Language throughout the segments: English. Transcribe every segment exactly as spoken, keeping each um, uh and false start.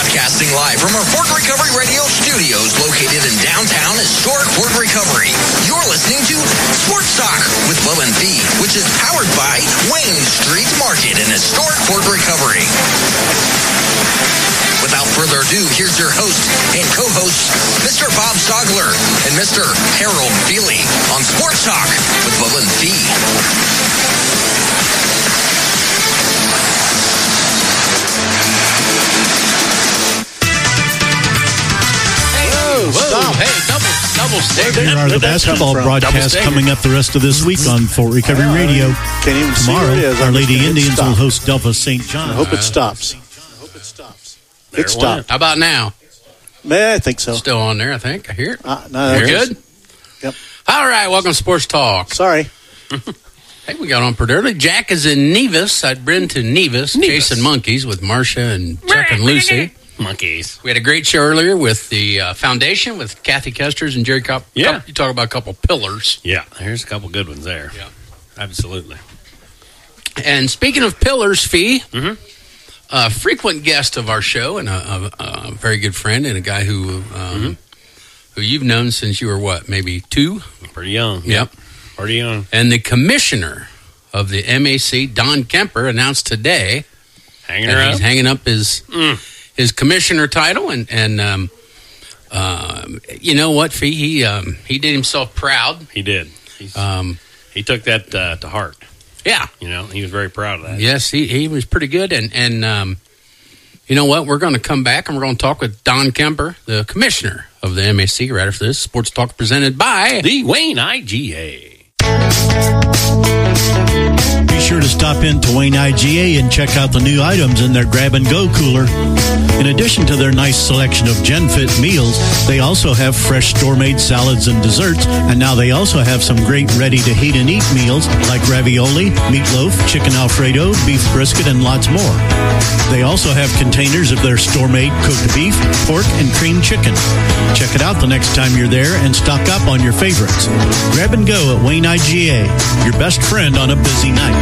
Broadcasting live from our Fort Recovery Radio studios located in downtown historic Fort Recovery. You're listening to Sports Talk with Will and Fee, which is powered by Wayne Street Market in historic Fort Recovery. Without further ado, here's your host and co-host, Mister Bob Sogler and Mister Harold Feely on Sports Talk with Will and Fee. Whoa, stop. Hey, double, double stick. There are the basketball broadcasts coming up the rest of this week on Fort Recovery Radio. Can't even Tomorrow, see what it is. Our I'm Lady just Indians gonna will stop. host Delta Saint John. I hope it stops. It stopped. How about now? Man, I think so. Still on there, I think. I hear it. Uh, no, You're that's- good? Yep. All right, welcome to Sports Talk. Sorry. Hey, we got on pretty early. Jack is in Nevis. I'd been to Nevis, chasing monkeys with Marcia and Chuck and Lucy. Monkeys. We had a great show earlier with the uh, Foundation with Kathy Kesters and Jerry Cop. Yeah. You talk about a couple pillars. Yeah, there's a couple good ones there. Yeah. Absolutely. And speaking of pillars, Fee, Mhm. a frequent guest of our show and a, a, a very good friend and a guy who um, Mm-hmm. who you've known since you were, what, maybe two? Pretty young. Yep. Pretty young. And the commissioner of the M A C, Don Kemper, announced today Hanging that around. he's hanging up his Mm. his commissioner title. And, and um, uh, you know what, Fee? He, um, he did himself proud. He did. He's, Um, he took that uh, to heart. yeah. You know, he was very proud of that. Yes, he, he was pretty good. And, and um, you know what? We're going to come back and we're going to talk with Don Kemper, the commissioner of the M A C, right after this. Sports Talk presented by The Wayne I G A. Be sure to stop in to Wayne I G A and check out the new items in their grab-and-go cooler. In addition to their nice selection of GenFit meals, they also have fresh store-made salads and desserts, and now they also have some great ready-to-heat-and-eat meals like ravioli, meatloaf, chicken Alfredo, beef brisket, and lots more. They also have containers of their store-made cooked beef, pork, and cream chicken. Check it out the next time you're there and stock up on your favorites. Grab and go at Wayne I G A, your best friend on a busy night.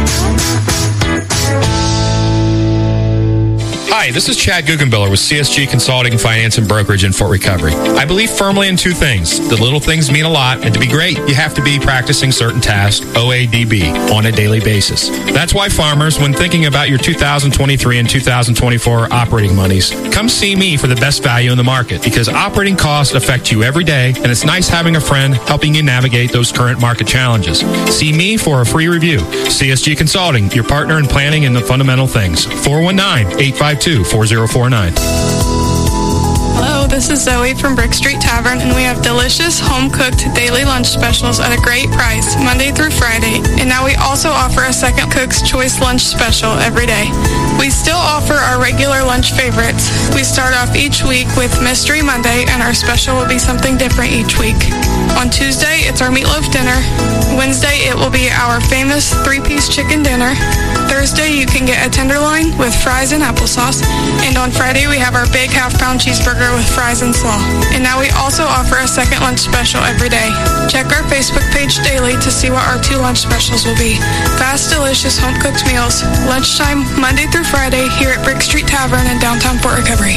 Hi, this is Chad Guggenbiller with C S G Consulting, Finance, and Brokerage in Fort Recovery. I believe firmly in two things. The little things mean a lot, and to be great, you have to be practicing certain tasks, O A D B, on a daily basis. That's why farmers, when thinking about your two thousand twenty-three and two thousand twenty-four operating monies, come see me for the best value in the market, because operating costs affect you every day, and it's nice having a friend helping you navigate those current market challenges. See me for a free review. C S G Consulting, your partner in planning and the fundamental things. four one nine, eight five two, four zero four nine. Hello, this is Zoe from Brick Street Tavern, and we have delicious home-cooked daily lunch specials at a great price, Monday through Friday. And now we also offer a second Cook's Choice lunch special every day. We still offer our regular lunch favorites. We start off each week with Mystery Monday, and our special will be something different each week. On Tuesday, it's our meatloaf dinner. Wednesday, it will be our famous three-piece chicken dinner. Thursday, you can get a tenderloin with fries and applesauce. And on Friday, we have our big half-pound cheeseburger with fries and slaw. And now we also offer a second lunch special every day. Check our Facebook page daily to see what our two lunch specials will be. Fast, delicious, home-cooked meals. Lunchtime, Monday through Friday, here at Brick Street Tavern in downtown Fort Recovery.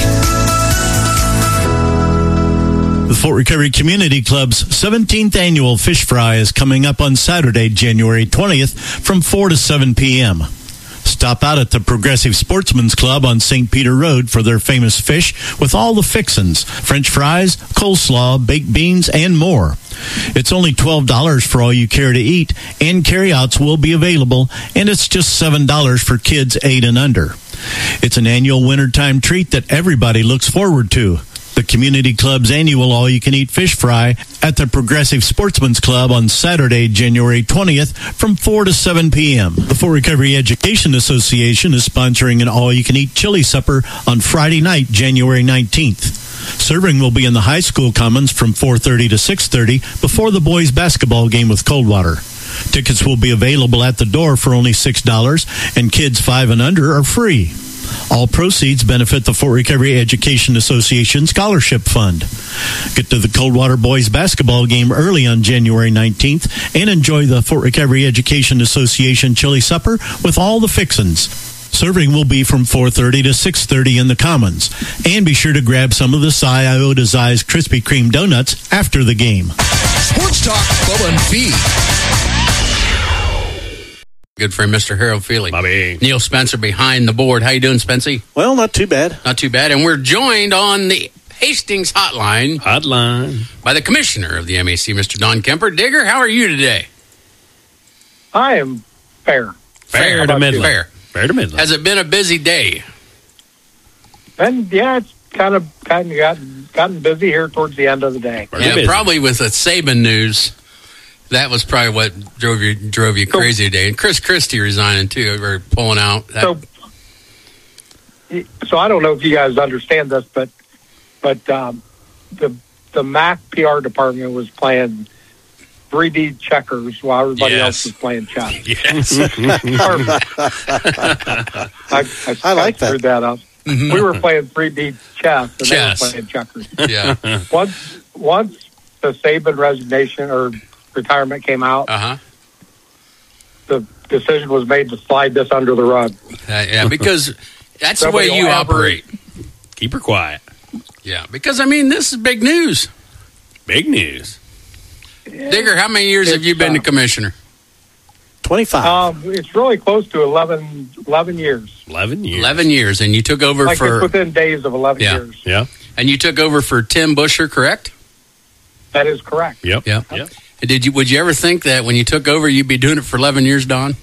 The Fort Recovery Community Club's seventeenth annual Fish Fry is coming up on Saturday, January twentieth from four to seven p.m. Stop out at the Progressive Sportsman's Club on Saint Peter Road for their famous fish with all the fixins, French fries, coleslaw, baked beans, and more. It's only twelve dollars for all you care to eat, and carryouts will be available, and it's just seven dollars for kids eight and under. It's an annual wintertime treat that everybody looks forward to. The Community Club's annual all-you-can-eat fish fry at the Progressive Sportsman's Club on Saturday, January twentieth from four to seven p.m. The Fort Recovery Education Association is sponsoring an all-you-can-eat chili supper on Friday night, January nineteenth. Serving will be in the high school commons from four thirty to six thirty before the boys' basketball game with Coldwater. Tickets will be available at the door for only six dollars, and kids five and under are free. All proceeds benefit the Fort Recovery Education Association Scholarship Fund. Get to the Coldwater Boys basketball game early on January nineteenth and enjoy the Fort Recovery Education Association Chili Supper with all the fixins. Serving will be from four thirty to six thirty in the Commons. And be sure to grab some of the Cy Iota's Eyes Krispy Kreme donuts after the game. Sports Talk, Bubba and Fee. Good friend, Mister Harold Feely. Bobby. Neil Spencer behind the board. How you doing, Spency? Well, not too bad. Not too bad. And we're joined on the Hastings hotline Hotline. by the commissioner of the M A C, Mister Don Kemper. Digger, how are you today? I am fair. Fair How to about Midland. you? Fair. Fair to Midland. Has it been a busy day? And yeah, it's kind of kind of gotten gotten busy here towards the end of the day. Pretty Yeah, busy. probably with the Saban news. That was probably what drove you drove you crazy today. And Chris Christie resigning too, or pulling out. That, So, so I don't know if you guys understand this, but but um, the the M A C P R department was playing three D checkers while everybody Yes. else was playing chess. yes. Perfect. I, I, I like that. screwed that up. Mhm. We were playing three D chess, and Chess. they were playing checkers. Yeah. Once once the Saban resignation or retirement came out, Uh huh. the decision was made to slide this under the rug. Uh, yeah, because that's the Somebody way you will have her- operate. Keep her quiet. Yeah, because I mean, this is big news. Big news. Digger, how many years have you been the commissioner? twenty-five. Um, it's really close to eleven, eleven years. Eleven years. Eleven years, and you took over Like for it's within days of eleven Yeah. years. Yeah. and you took over for Tim Busher, correct? That is correct. Yep. Yeah. Yep. And did you? Would you ever think that when you took over, you'd be doing it for eleven years, Don?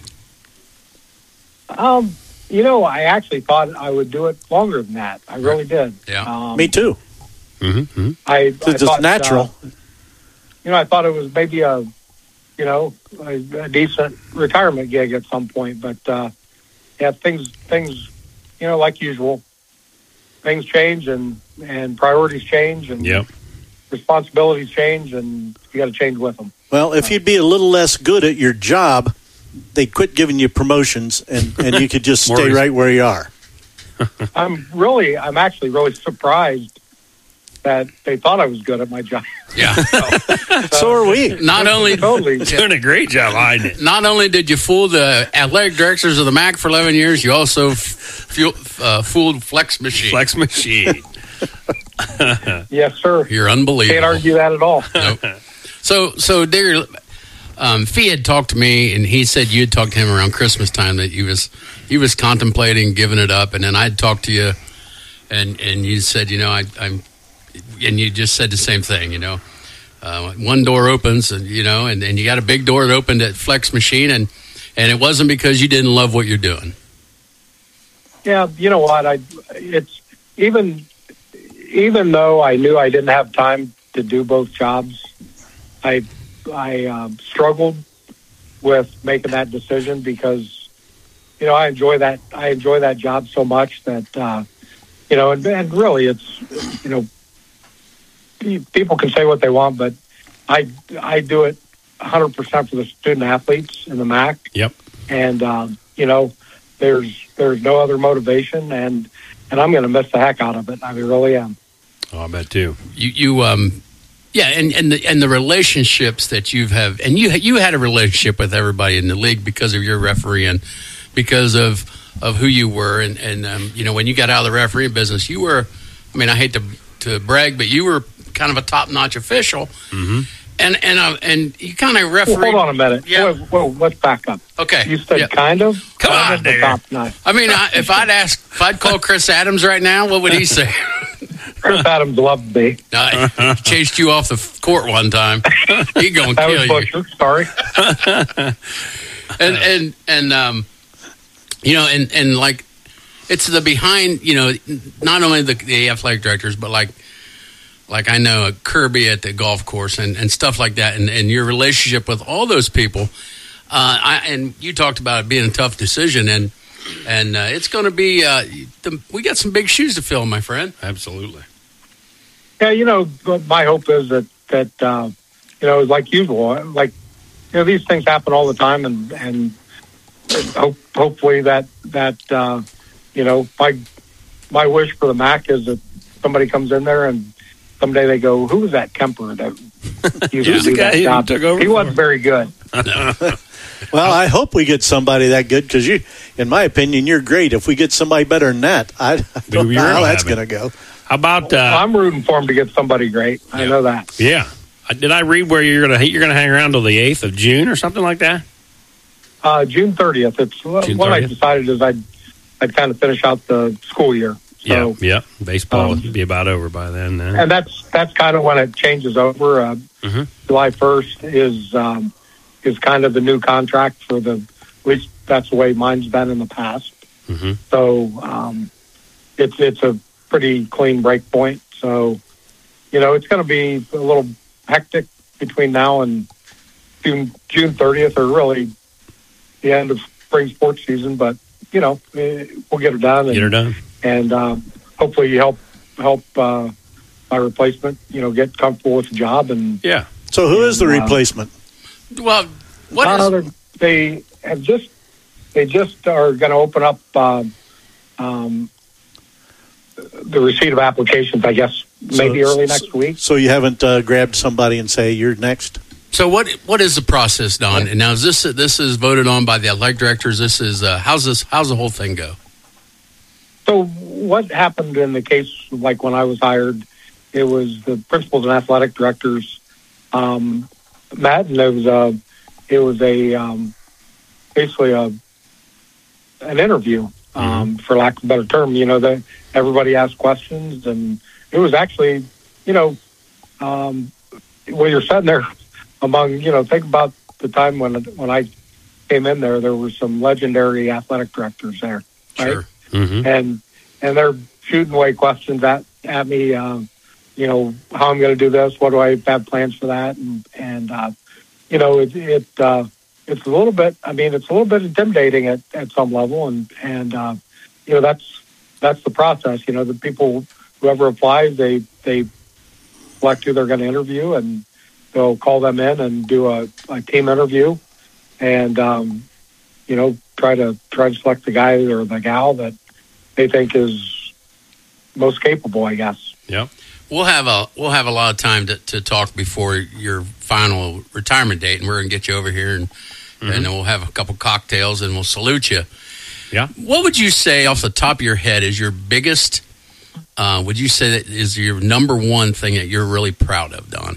Um, you know, I actually thought I would do it longer than that. I really did. Yeah. Um, Me too. Mm-hmm. I, I It's just thought, natural. uh, you know, I thought it was maybe a, you know, a, a decent retirement gig at some point, but uh, yeah, things, things, you know, like usual, things change and and priorities change and Yep. responsibilities change, and you got to change with them. Well, if you'd be a little less good at your job, they'd quit giving you promotions, and, and you could just More stay res- right where you are. I'm really, I'm actually really surprised that they thought I was good at my job. Yeah. So are we. Not only Totally. Doing a great job hiding it. not only did you fool the athletic directors of the M A C for eleven years, you also f- fuel, uh, fooled Flex Machine. Flex machine. Yes, sir. You're unbelievable. Can't argue that at all. Nope. So, so Digger, um, Fee had talked to me, and he said you had talked to him around Christmas time that he was he was contemplating giving it up, and then I'd talked to you, and and you said, you know, I, I'm, and you just said the same thing, you know, uh, one door opens, and you know, and, and you got a big door that opened at Flex Machine, and and it wasn't because you didn't love what you're doing. Yeah, you know what? I it's even even though I knew I didn't have time to do both jobs, I I um, struggled with making that decision because you know I enjoy that I enjoy that job so much that uh, you know and, and really it's you know people can say what they want, but I I do it one hundred percent for the student athletes in the M A C. Yep. And um, you know, there's there's no other motivation, and and I'm going to miss the heck out of it. I really am. Oh, I bet too. You, you, um, yeah, and and the and the relationships that you've have, and you you had a relationship with everybody in the league because of your refereeing, because of of who you were, and and um, you know when you got out of the refereeing business, you were, I mean, I hate to to brag, but you were kind of a top notch official, Mm-hmm. and and uh, and you kind of Well, refereed. hold on a minute. Yeah. Whoa, whoa, let's back up. Okay. You said Yeah. kind of. Come Kind on, of the Digger. top notch. I mean, I, if I'd ask, if I'd call Chris Adams right now, what would he say? Chris Adams loved me. Uh, he chased you off the f- court one time. He gonna That kill was you. Busher. Sorry. and and and um, you know, and and like it's the behind. You know, not only the, the athletic directors, but like like I know Kirby at the golf course and, and stuff like that, and, and your relationship with all those people. Uh, I, and you talked about it being a tough decision, and and uh, it's going to be. Uh, the, we got some big shoes to fill, my friend. Absolutely. Yeah, you know, but my hope is that that uh, you know, like usual, like you know, these things happen all the time, and and hope, hopefully that that uh, you know, my my wish for the M A C is that somebody comes in there and someday they go, "Who was that Kemper that used Who's to the do guy that who job? took over He for wasn't him?" very good." Well, I hope we get somebody that good because you in my opinion, you're great. If we get somebody better than that, I, I don't We know really how that's haven't. going to go. How about? Uh, I'm rooting for him to get somebody great. I know that. yeah. Uh, Did I read where you're gonna you're gonna hang around till the eighth of June or something like that? Uh, June thirtieth. It's June what I thirtieth? decided is I'd I'd kind of finish out the school year. So, yeah. Yeah. Baseball um, would be about over by then. then. and that's that's kind of when it changes over. Uh, Mhm. July first is um, is kind of the new contract for the. At least that's the way mine's been in the past. Mhm. So um, it's it's a pretty clean break point. So you know it's going to be a little hectic between now and June June thirtieth, or really the end of spring sports season. But you know eh, we'll get it done. And, Get her done. and um, hopefully help help uh, my replacement. You know, get comfortable with the job and. Yeah. So who is the Uh, replacement? Well, what Uh, is they're- they have just they just are going to open up um, um, the receipt of applications. I guess maybe So- early next week. So you haven't uh, grabbed somebody and say, you're next? so? What what is the process, Don? And now is this this is voted on by the athletic directors? This is uh, how's this how's the whole thing go? So what happened in the case, like when I was hired, it was the principals and athletic directors um, met, and it was a it was a um, basically a an interview, um, for lack of a better term. You know, that everybody asked questions, and it was actually, you know, um, when you're sitting there among, you know, think about the time when when I came in there, there were some legendary athletic directors there, right? Sure. Mm-hmm. and and they're shooting away questions at at me. Um, you know, how I'm going to do this? What do I have plans for that? And and uh, you know, it it uh, it's a little bit. I mean, it's a little bit intimidating at, at some level, and and uh, you know, that's that's the process. You know, the people, whoever applies, they they select who they're going to interview, and they'll call them in and do a, a team interview, and um, you know, try to try to select the guy or the gal that they think is most capable, I guess. Yep. We'll have a we'll have a lot of time to, to talk before your final retirement date, and we're going to get you over here, and Mm-hmm. and then we'll have a couple cocktails, and we'll salute you. Yeah. What would you say off the top of your head is your biggest? Uh, would you say that is your number one thing that you're really proud of, Don?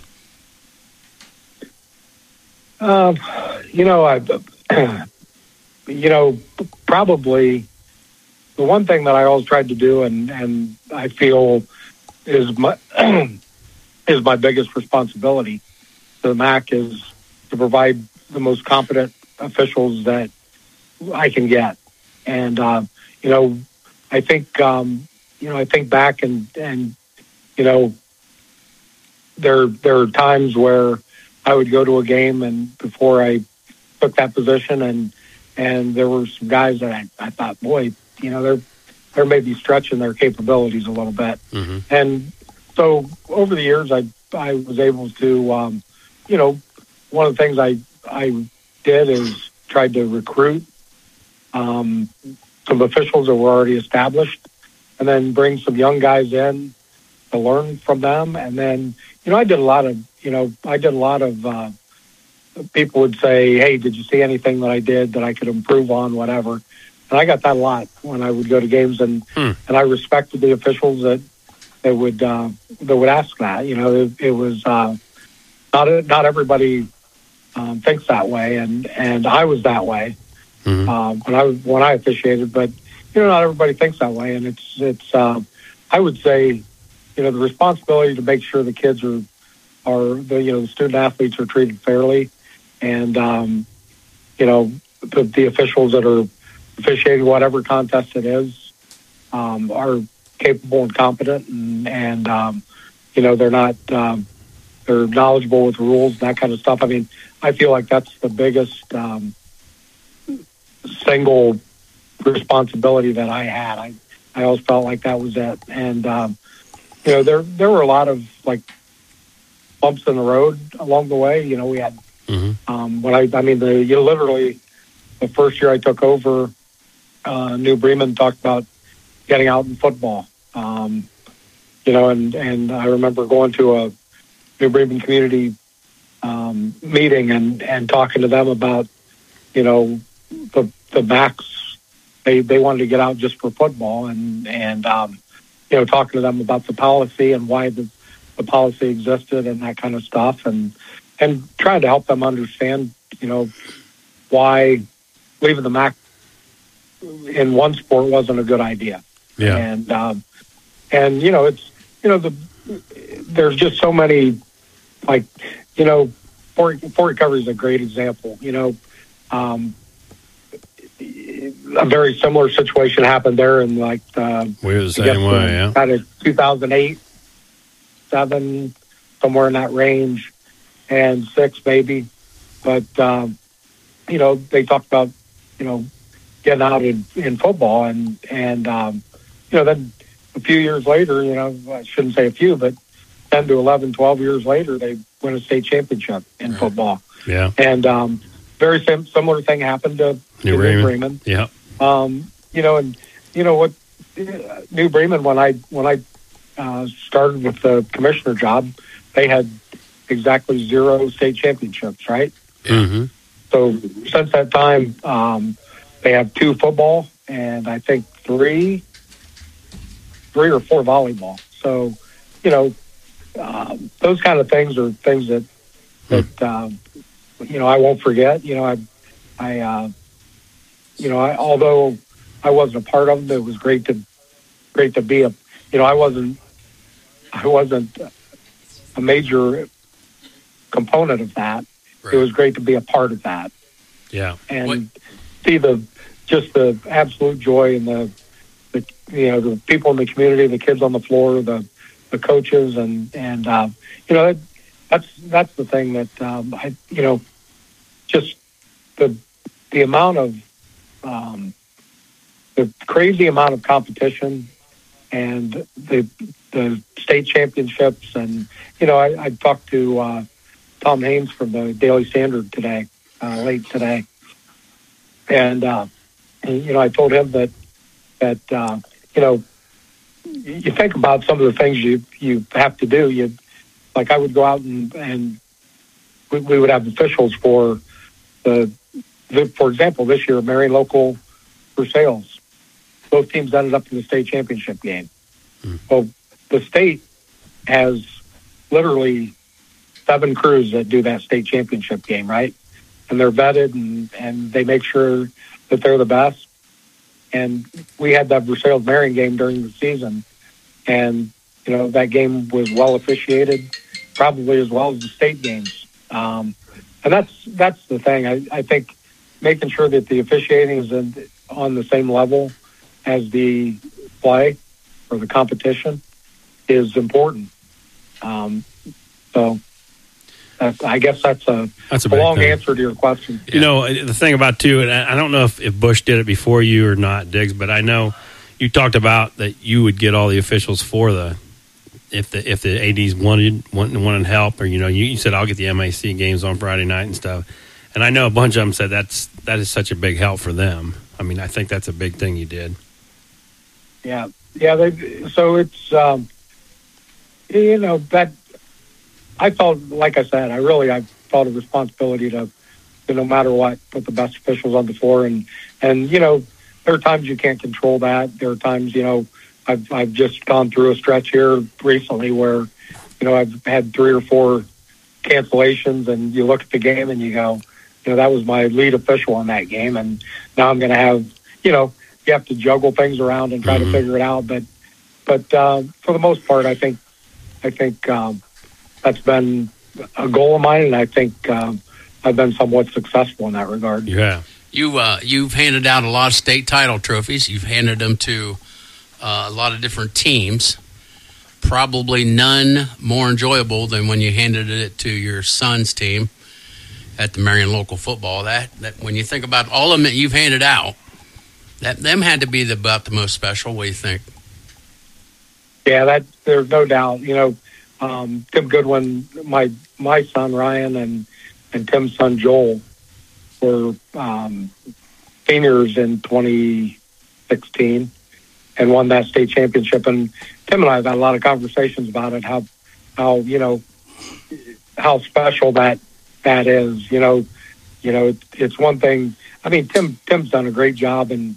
Um, you know, I, you know, probably the one thing that I always tried to do, and, and I feel is my is my biggest responsibility to the M A C, is to provide the most competent officials that I can get. And uh, you know, I think um, you know, I think back and and you know, there there are times where I would go to a game, and before I took that position, and and there were some guys that I, I thought, boy, you know, they're they're maybe stretching their capabilities a little bit. Mm-hmm. And so over the years, I I was able to, um, you know, one of the things I I did is tried to recruit um, some officials that were already established, and then bring some young guys in to learn from them. And then, you know, I did a lot of, you know, I did a lot of, uh, people would say, hey, did you see anything that I did that I could improve on, whatever. And I got that a lot when I would go to games, and, Hmm. and I respected the officials that, that would, uh, that would ask that. You know, it, it was, uh, not, not everybody, um, thinks that way. And, and I was that way, Mhm. um, when I was, when I officiated, but, you know, not everybody thinks that way. And it's, it's, uh, I would say, you know, the responsibility to make sure the kids are, are the, you know, the student athletes are treated fairly, and, um, you know, the, the officials that are officiating whatever contest it is, um, are capable and competent, and, and, um, you know, they're not, um, they're knowledgeable with the rules and that kind of stuff. I mean, I feel like that's the biggest, um, single responsibility that I had. I, I always felt like that was it. And, um, you know, there, there were a lot of like bumps in the road along the way. You know, we had, Mm-hmm. um, when I, I mean, the, you literally, the first year I took over, uh, New Bremen talked about getting out in football. Um, you know, and, and I remember going to a New Bremen community, um, meeting and, and talking to them about, you know, the, the max they they wanted to get out just for football, and and um, you know, talking to them about the policy and why the the policy existed and that kind of stuff, and and trying to help them understand, you know, why leaving the M A C in one sport wasn't a good idea. Yeah. And um, and you know, it's you know the there's just so many, like, you know, Fort, Fort Recovery is a great example. You know, um, a very similar situation happened there in like uh, we were the same way, yeah. Kind of two thousand eight, seven, somewhere in that range, and six maybe. But um, you know, they talked about, you know, getting out in, in football, and and um, you know, then a few years later, you know, I shouldn't say a few, but ten to eleven, twelve years later, they win a state championship in right. football. Yeah. And um, very sim- similar thing happened to New to Bremen. New Bremen. Yeah. Um, you know, and you know what, uh, New Bremen, when I when I uh, started with the commissioner job, they had exactly zero state championships, right? Mm-hmm. So since that time, um, they have two football and I think three, three or four volleyball. So, you know, um, those kind of things are things that that um, you know, I won't forget. You know, I, I, uh, you know, I, although I wasn't a part of them, it was great to great to be a. You know, I wasn't, I wasn't a major component of that. Right. It was great to be a part of that. Yeah, and what? see the just the absolute joy and the, the you know the people in the community, the kids on the floor, the the coaches, and and uh, you know that, that's that's the thing that um, I you know just the the amount of um, the crazy amount of competition and the the state championships, and you know I, I talked to uh, Tom Haynes from the Daily Standard today, uh, late today, and, uh, and you know I told him that that uh, you know you think about some of the things you you have to do. You like I would go out and and we, we would have officials for the, the for example this year Marion Local for sales. Both teams ended up in the state championship game. Mm. Well, the state has literally seven crews that do that state championship game, right? And they're vetted and, and they make sure that they're the best. And we had that Versailles Marion game during the season. And, you know, that game was well officiated, probably as well as the state games. Um, and that's that's the thing. I, I think making sure that the officiating is in, on the same level as the play or the competition is important. Um, so that's, I guess that's a, that's a, a long thing. answer to your question. You know, the thing about, too, and I don't know if, if Bush did it before you or not, Diggs, but I know you talked about that you would get all the officials for the, if the if the A Ds wanted, wanted, wanted help, or, you know, you, you said, I'll get the M A C games on Friday night and stuff. And I know a bunch of them said that's that is such a big help for them. I mean, I think that's a big thing you did. Yeah, yeah. They, so it's um, you know that I felt, like I said, I really I felt a responsibility to, to no matter what, put the best officials on the floor, and and you know there are times you can't control that. There are times you know I've I've just gone through a stretch here recently where you know I've had three or four cancellations, and you look at the game and you go, you know that was my lead official on that game, and now I'm going to have you know. You have to juggle things around and try mm-hmm. to figure it out, but but uh, for the most part, I think I think um, that's been a goal of mine, and I think um, I've been somewhat successful in that regard. Yeah, you uh, you've handed out a lot of state title trophies. You've handed them to uh, a lot of different teams. Probably none more enjoyable than when you handed it to your son's team at the Marion Local Football. That that when you think about all of them that you've handed out. That them had to be the, about the most special. What do you think? Yeah, that there's no doubt. You know, um, Tim Goodwin, my my son Ryan, and and Tim's son Joel were um, seniors in twenty sixteen and won that state championship. And Tim and I have had a lot of conversations about it. How how you know how special that that is. You know, you know it, it's one thing. I mean, Tim Tim's done a great job in.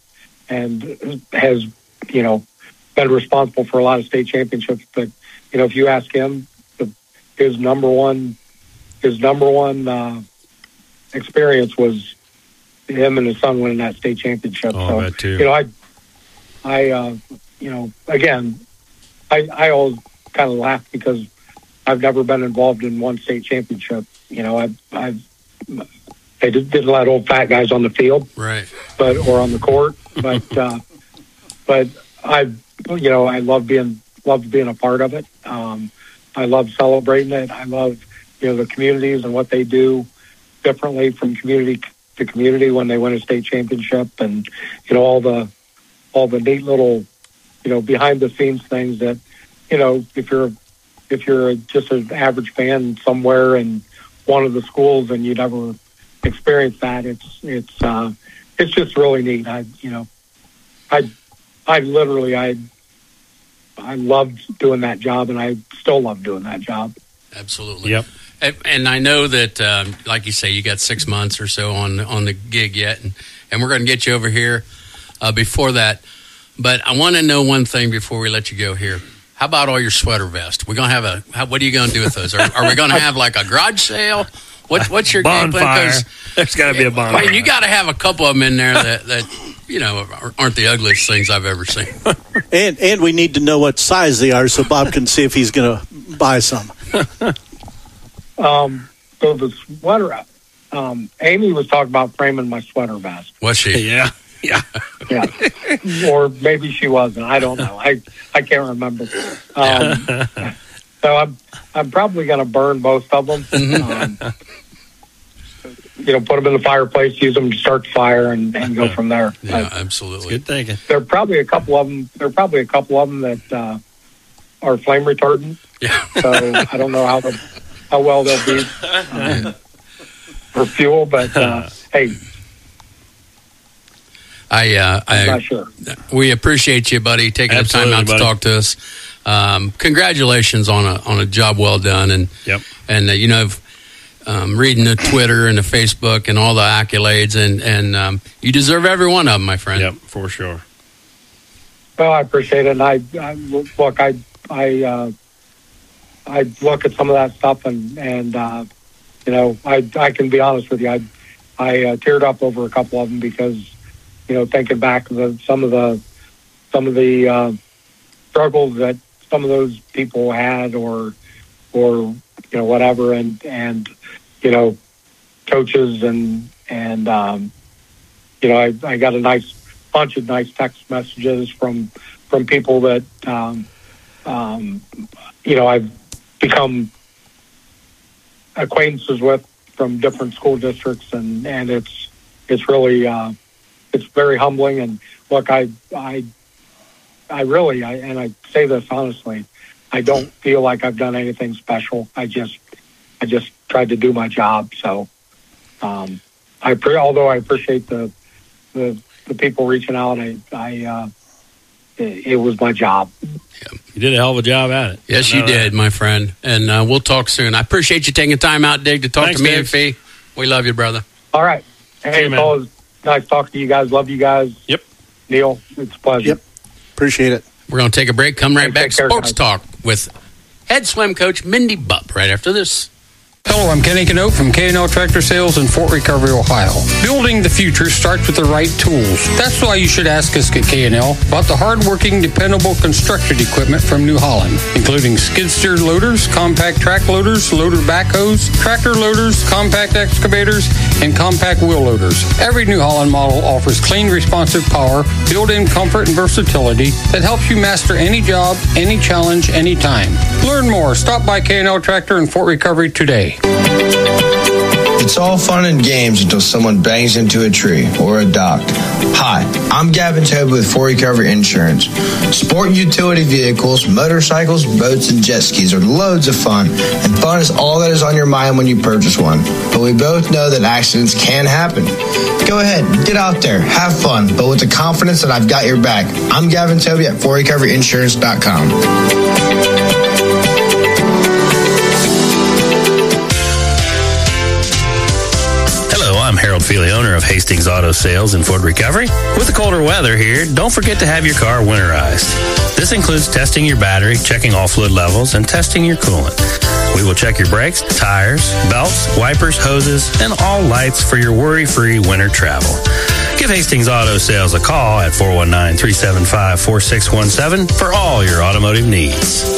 and has, you know, been responsible for a lot of state championships. But, you know, if you ask him, the, his number one, his number one uh, experience was him and his son winning that state championship. Oh, so, I bet too. you know, I, I, uh, you know, again, I, I always kind of laugh because I've never been involved in one state championship. You know, I've, I've, they didn't let old fat guys on the field, Right. but or on the court. But uh, but I, you know, I love being love being a part of it. Um, I love celebrating it. I love, you know, the communities and what they do differently from community to community when they win a state championship, and you know all the all the neat little, you know, behind the scenes things that, you know, if you're if you're just an average fan somewhere in one of the schools and you never experience that, it's it's uh, it's just really neat. I you know, I I literally I I loved doing that job, and I still love doing that job. Absolutely. Yep. And, and I know that, um, like you say, you got six months or so on on the gig yet, and, and we're going to get you over here uh, before that. But I want to know one thing before we let you go here. How about all your sweater vests? We're going to have a. How, what are you going to do with those? Are, are we going to have like a garage sale? What, what's your game plan? Bonfire. 'Cause, There's got to be a bonfire. I mean, you got to have a couple of them in there that, that you know aren't the ugliest things I've ever seen. And and we need to know what size they are so Bob can see if he's going to buy some. Um, so the sweater, um, Amy was talking about framing my sweater vest. Was she? Yeah. Yeah. Yeah, or maybe she wasn't. I don't know. I I can't remember. Um, so I'm I'm probably going to burn both of them. Um, you know, put them in the fireplace, use them to start the fire, and, and go from there. Yeah, But absolutely. Good thinking. there are probably a couple of them. There are probably a couple of them that uh, are flame retardant. Yeah. So I don't know how the, how well they'll be um, for fuel, but uh, hey, I, uh, I'm I, not sure. we appreciate you, buddy, taking Absolutely, the time out buddy. to talk to us. Um, congratulations on a on a job well done, and Yep. and uh, you know, um, reading the Twitter and the Facebook and all the accolades, and and um, you deserve every one of them, my friend. Yep, for sure. Well, I appreciate it. And I, I look, I, I, uh, I look at some of that stuff, and and uh, you know, I, I can be honest with you. I, I uh, teared up over a couple of them because, you know, thinking back to the, some of the, some of the uh, struggles that some of those people had, or, or you know, whatever, and and you know, coaches and and um, you know, I, I got a nice bunch of nice text messages from from people that um, um, you know, I've become acquaintances with from different school districts, and, and it's it's really uh, it's very humbling. And look, I I I really I, and I say this honestly, I don't feel like I've done anything special. I just I just tried to do my job. So um, I pre- although I appreciate the the the people reaching out, I I uh, it, it was my job. You did a hell of a job at it. Yes, I you know did, that. my friend. And uh, we'll talk soon. I appreciate you taking time out, Dig, to talk Thanks, to me Diggs. and Fee. We love you, brother. All right. See Hey, you, it's man. always nice talking to you guys. Love you guys. Yep. Neil, it's a pleasure. Yep. Appreciate it. We're going to take a break. Come right Hey, back. take care, Sports guys. Talk with head swim coach Mindy Bupp right after this. Hello, I'm Kenny Canote from K and L Tractor Sales in Fort Recovery, Ohio. Building the future starts with the right tools. That's why you should ask us at K and L about the hard-working, dependable construction equipment from New Holland, including skid steer loaders, compact track loaders, loader backhoes, tractor loaders, compact excavators, and compact wheel loaders. Every New Holland model offers clean, responsive power, built-in comfort and versatility that helps you master any job, any challenge, anytime. Learn more. Stop by K and L Tractor in Fort Recovery today. It's all fun and games until someone bangs into a tree or a dock. Hi, I'm Gavin Toby with Fort Recovery Insurance. Sport and utility vehicles, motorcycles, boats, and jet skis are loads of fun, and fun is all that is on your mind when you purchase one. But we both know that accidents can happen. Go ahead, get out there, have fun, but with the confidence that I've got your back. I'm Gavin Toby at fort recovery insurance dot com. I'm Harold Feely, owner of Hastings Auto Sales in Ford Recovery. With the colder weather here, don't forget to have your car winterized. This includes testing your battery, checking all fluid levels, and testing your coolant. We will check your brakes, tires, belts, wipers, hoses, and all lights for your worry-free winter travel. Give Hastings Auto Sales a call at four one nine, three seven five, four six one seven for all your automotive needs.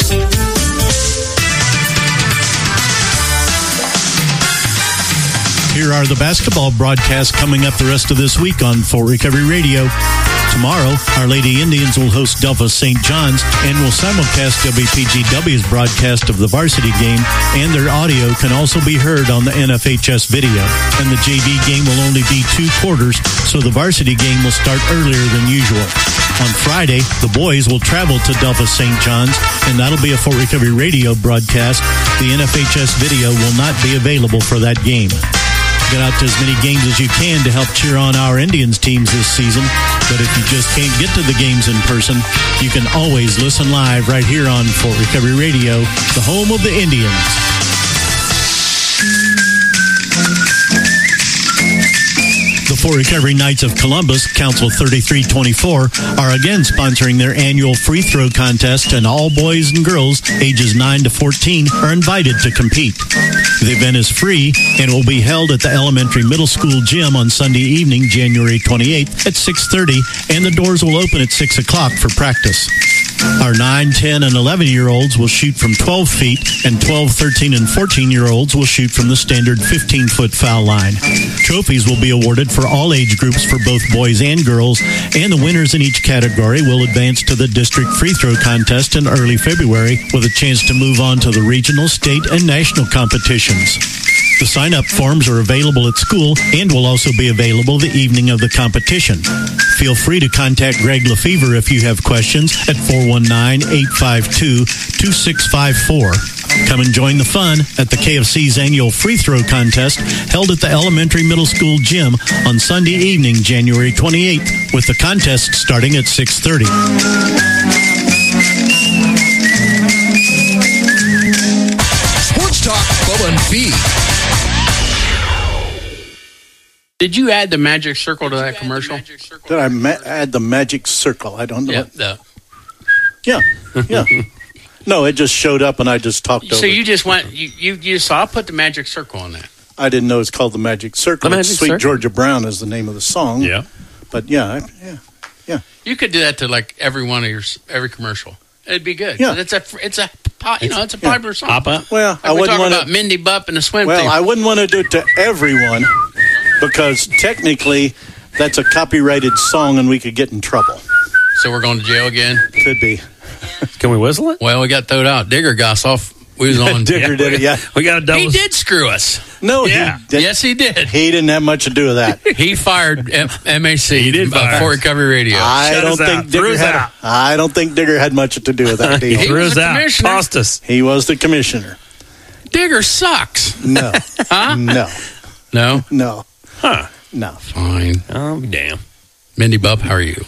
Here are the basketball broadcasts coming up the rest of this week on Fort Recovery Radio. Tomorrow, Our Lady Indians will host Delphos Saint John's and will simulcast W P G W's broadcast of the varsity game, and their audio can also be heard on the N F H S video. And the J V game will only be two quarters, so the varsity game will start earlier than usual. On Friday, the boys will travel to Delphos Saint John's, and that'll be a Fort Recovery Radio broadcast. The N F H S video will not be available for that game. Get out to as many games as you can to help cheer on our Indians teams this season. But if you just can't get to the games in person, you can always listen live right here on Fort Recovery Radio, the home of the Indians. The Fort Recovery Knights of Columbus, Council thirty-three twenty-four, are again sponsoring their annual free throw contest, and all boys and girls ages nine to fourteen are invited to compete. The event is free and will be held at the elementary middle school gym on Sunday evening, January twenty-eighth at six thirty, and the doors will open at six o'clock for practice. Our nine, ten, and eleven-year-olds will shoot from twelve feet, and twelve, thirteen, and fourteen-year-olds will shoot from the standard fifteen-foot foul line. Trophies will be awarded for all age groups for both boys and girls, and the winners in each category will advance to the district free throw contest in early February with a chance to move on to the regional, state, and national competitions. The sign-up forms are available at school and will also be available the evening of the competition. Feel free to contact Greg Lefevre if you have questions at four one nine, eight five two, two six five four. Come and join the fun at the K F C's annual free throw contest held at the elementary middle school gym on Sunday evening, January twenty-eighth, with the contest starting at six thirty. Sports Talk, Bubba and Fee. Did you add the magic circle to that commercial? Did I ma- add the magic circle? I don't know. Yep. The, Yeah, yeah. No, it just showed up and I just talked over so you it. just went, you, you, you saw, I put the magic circle on that. I didn't know it's called the Magic Circle. The It's Magic Sweet Circle. Georgia Brown is the name of the song. Yeah. But yeah, I, yeah, yeah. You could do that to like every one of your, every commercial. It'd be good. Yeah. It's a, it's a, you know, it's a Yeah. popular song. Papa. Well, Like I we wouldn't talk want about to. Mindy Bupp and the swim Well, team. I wouldn't want to do it to everyone because technically that's a copyrighted song and we could get in trouble. So we're going to jail again? Could be. Can we whistle it? Well, we got throwed out. Digger got off. We was on. Digger did it. Yeah. We got a double. He did screw us. No. Yeah. He did, Yes, he did. He didn't have much to do with that. He fired M- MAC. He did fire for us. Recovery Radio. I Shut don't us think out. Threw Digger us had. out. I don't think Digger had much to do with that He deal. threw was us the out. commissioner. Tossed us. He was the commissioner. Digger sucks. No. Huh? No. No? No. Huh. No. Fine. Oh, damn. Mindy Bupp, how are you?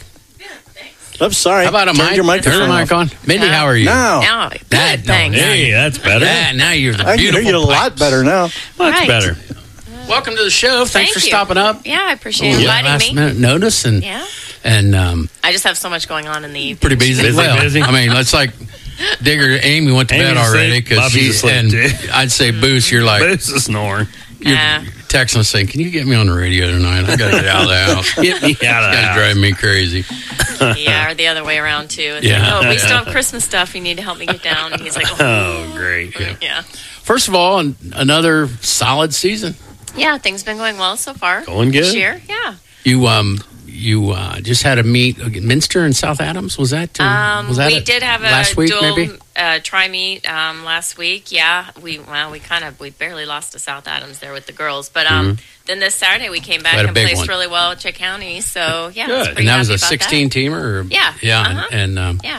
I'm sorry. How about a Turned mic? your microphone Turn the mic off. on. Mindy, how are you? Now. Now, good, That- no, thanks. now Hey, you- that's better. Yeah, now you're the I can hear beautiful you a lot pipes. better now. Much Right. better. Welcome to the show. Thanks Thank for you. stopping up. Yeah, I appreciate Yeah, inviting last me. minute notice and Yeah. and um, I just have so much going on in the evening. pretty busy. Busy, well, busy. I mean, it's like Digger, Amy went to Amy's bed already asleep. because Bobby's she asleep, and too. I'd say, Boost, you're like Boots is snoring. you're Yeah. texting us saying, "Can you get me on the radio tonight? I got to get out of the house. Get me out of This the guy's house. driving me crazy." Yeah, or the other way around too. It's Yeah. like, oh, we still have Christmas stuff. You need to help me get down. And he's like, oh, Oh, great. yeah. First of all, an- another solid season. Yeah, things been going well so far. Going good? This year, yeah. You um you uh, just had a meet uh, Minster and South Adams. Was that uh, Um, was that we it? did have a last week dual maybe? uh, try meet um, last week. Yeah, we well we kind of we barely lost to South Adams there with the girls, but um, then this Saturday we came back Had a and big placed one. really well at Chick County. So yeah, I was Good. pretty And that was happy a about sixteen teamer. Or, Yeah. yeah, Uh-huh. and, and um, Yeah.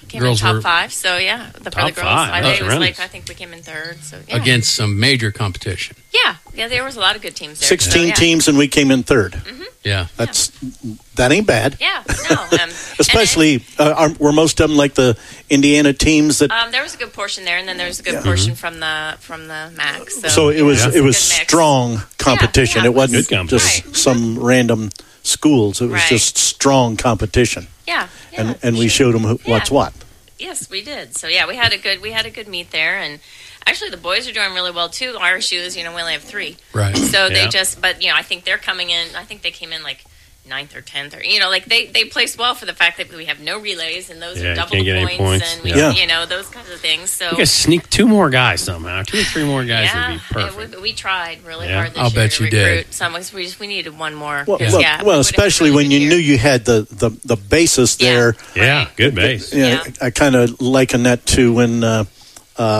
came girls in top were five. So yeah, the, for Top the girls, five. I That's think it was tremendous. like I think we came in third. So yeah. against some major competition. Yeah, yeah, there was a lot of good teams there. Sixteen so, yeah. teams, and we came in third. Yeah, That's that ain't bad. Yeah, no. Um, Especially, uh, are, were most of them like the Indiana teams that? Um, there was a good portion there, and then there was a good Yeah. portion from the from the Max. So, So it yeah, was a it was good mix. strong competition. yeah, it wasn't Good competition. just some random schools. It was Right. just strong competition, Yeah, yeah, and for and we sure. showed them who, what's Yeah. what. Yes, we did. So yeah, we had a good we had a good meet there, and actually the boys are doing really well too. Our shoes, you know, we only have three, right. so they Yeah. just. But you know, I think they're coming in. I think they came in like ninth or tenth, or you know, like they they placed well for the fact that we have no relays, and those Yeah, are you double can't the get any points, points. and we, Yeah. you know, those kinds of things. So You guys sneak two more guys somehow. Two or three more guys yeah, would be perfect. it- we, we tried really Yeah. hard this I'll year bet to you did. recruit some. We just we needed one more. Well, 'cause, well, yeah, well we especially would've when had a you really knew good year. you had the, the, the basis Yeah. there. yeah, Right. good base. You know, Yeah. I kind of liken that to when uh, uh,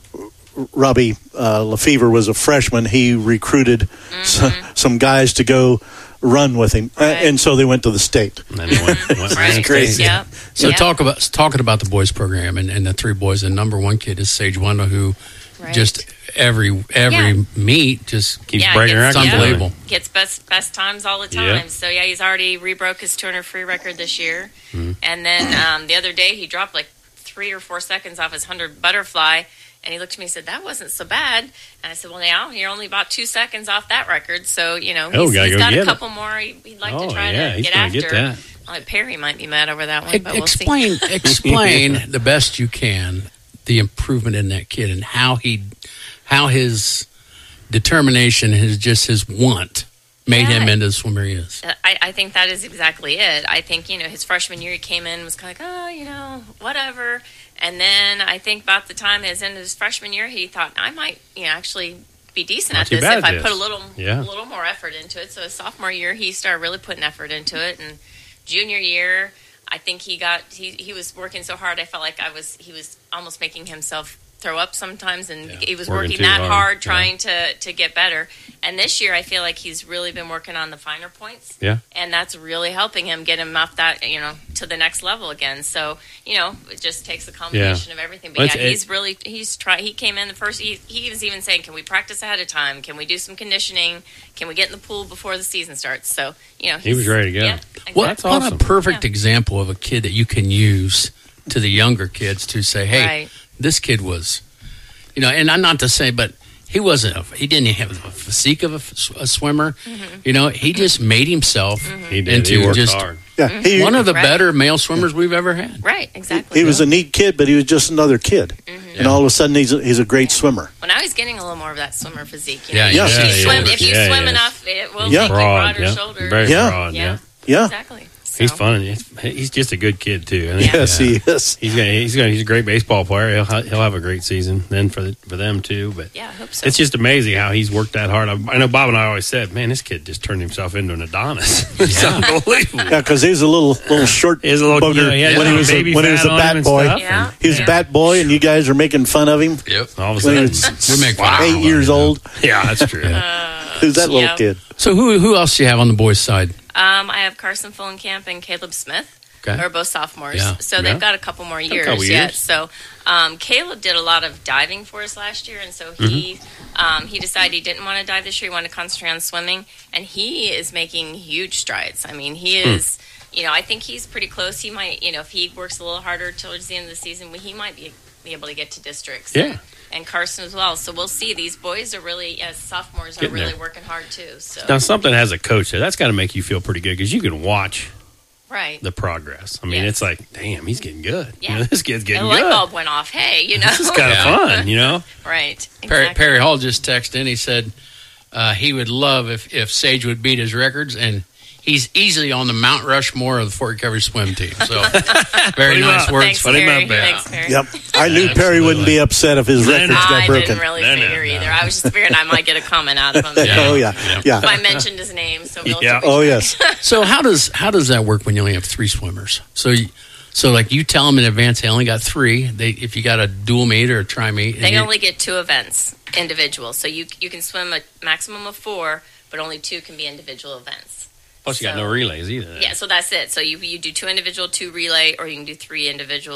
Robbie uh, Lefevre was a freshman. He recruited so, some guys to go run with him, uh, Mm-hmm. Right. and so they went to the state. And then he went, went Right. crazy. Yep. So Yep. talk about talking about the boys program and, and the three boys. The number one kid is Sage Wendell, who Right. just every every Yeah. meet just keeps Yeah, breaking gets- records. It's unbelievable. Gets best best times all the time. Yeah. So yeah, he's already rebroke his two hundred free record this year. Mm-hmm. And then um, the other day he dropped like three or four seconds off his hundred butterfly, and he looked at me and said, "That wasn't so bad." And I said, "Well, now you're only about two seconds off that record, so you know Oh, he's, gotta he's go got get a it. couple more. He, he'd like Oh, to try yeah, to he's get gonna after." get that. Well, Perry might be mad over that one, E- but we'll see. explain explain the best you can the improvement in that kid and how he how his determination, his just his want made Yeah. him into the swimmer he is. Uh, I, I think that is exactly it. I think, you know, his freshman year he came in was kind of like, oh, you know, whatever. And then I think about the time his end of his freshman year, he thought, I might, you know, actually be decent Not at too this bad if at I this. put a little, Yeah. a little more effort into it. So his sophomore year, he started really putting effort into it. And junior year, I think he got, he, he was working so hard. I felt like I was, he was almost making himself throw up sometimes, and he was Working working, too that hard, hard, yeah. trying to, to get better. And this year, I feel like he's really been working on the finer points. Yeah. And that's really helping him get him up that, you know, to the next level again. So, you know, it just takes a combination of everything. But Well, yeah, it's- he's really, he's try. He came in the first, he, he was even saying, can we practice ahead of time? Can we do some conditioning? Can we get in the pool before the season starts? So, you know, He was he's- ready to go. Yeah, What, exactly. what awesome. a perfect Yeah. example of a kid that you can use to the younger kids to say, hey, Right. this kid was, you know, and I'm not to say, but he wasn't, a, he didn't have a physique of a, f- a swimmer. Mm-hmm. You know, he just made himself He did. into He worked just hard. Yeah, he, one of the Right. better male swimmers we've ever had. Right, exactly. he was a neat kid, but he was just another kid, Mm-hmm. and all of a sudden he's a, he's a great swimmer. Well, now he's getting a little more of that swimmer physique. You Yeah, know? yeah, if you yeah, swim, yeah. if you Yeah, swim yeah. enough, it will Yeah. make you Broad, broader yeah. shoulders. Very Yeah. broad, yeah. Yeah, Exactly. So- He's fun. He's, he's just a good kid too. I think, yes, uh, he is. He's gonna, he's gonna, he's a great baseball player. He'll ha- he'll have a great season then for the, for them too. But Yeah, I hope so. it's just amazing how he's worked that hard. I, I know Bob and I always said, man, this kid just turned himself into an Adonis. It's unbelievable. Yeah, because he was a little little short He was a little- booger you know, he had when he some was a, baby when he was fat a on him bat and boy. stuff. Yeah. He was Yeah. a bat boy, and you guys are making fun of him. Yep. All of a When he sudden, was We make fun of eight him. years old. yeah, that's true. Who's that little Yeah. kid? So who who else do you have on the boys' side? Um, I have Carson Fullenkamp and Caleb Smith. Okay. They're both sophomores, Yeah. so Yeah. they've got a couple more years couple yet. years. So um, Caleb did a lot of diving for us last year, and so he Mm-hmm. um, he decided he didn't want to dive this year. He wanted to concentrate on swimming, and he is making huge strides. I mean, he Hmm. is. You know, I think he's pretty close. He might, you know, if he works a little harder towards the end of the season, he might be, be able to get to districts. Yeah. And Carson as well. So we'll see. These boys are really, as sophomores, are Getting really there. working hard too. So Now, something has a coach there. That's got to make you feel pretty good because you can watch right. the progress. I mean, Yes. it's like, damn, he's getting good. Yeah. You know, this kid's The getting light good. bulb went off. Hey, you know, This is kind of Yeah. fun, you know? right? Perry, Exactly. Perry Hall just texted in. He said uh, he would love if, if Sage would beat his records, and he's easily on the Mount Rushmore of the Fort Recovery swim team. So very Put him nice up. words. Thanks, Put him Perry. up there. Thanks, Perry. Yep, I knew Perry wouldn't be upset if his No, records no. got I broken. didn't really No, no, figure no. either. I was just figuring I might get a comment out of him. Oh yeah, yeah. If I mentioned his name, so we'll Yeah. Oh yes. So how does how does that work when you only have three swimmers? So you, so like you tell them in advance they only got three. They if you got a dual meet or a tri meet, and They you- only get two events individual, so you you can swim a maximum of four, but only two can be individual events. Plus, you got So- no relays either. Yeah, so that's it. So you you do two individual, two relay, or you can do three individual,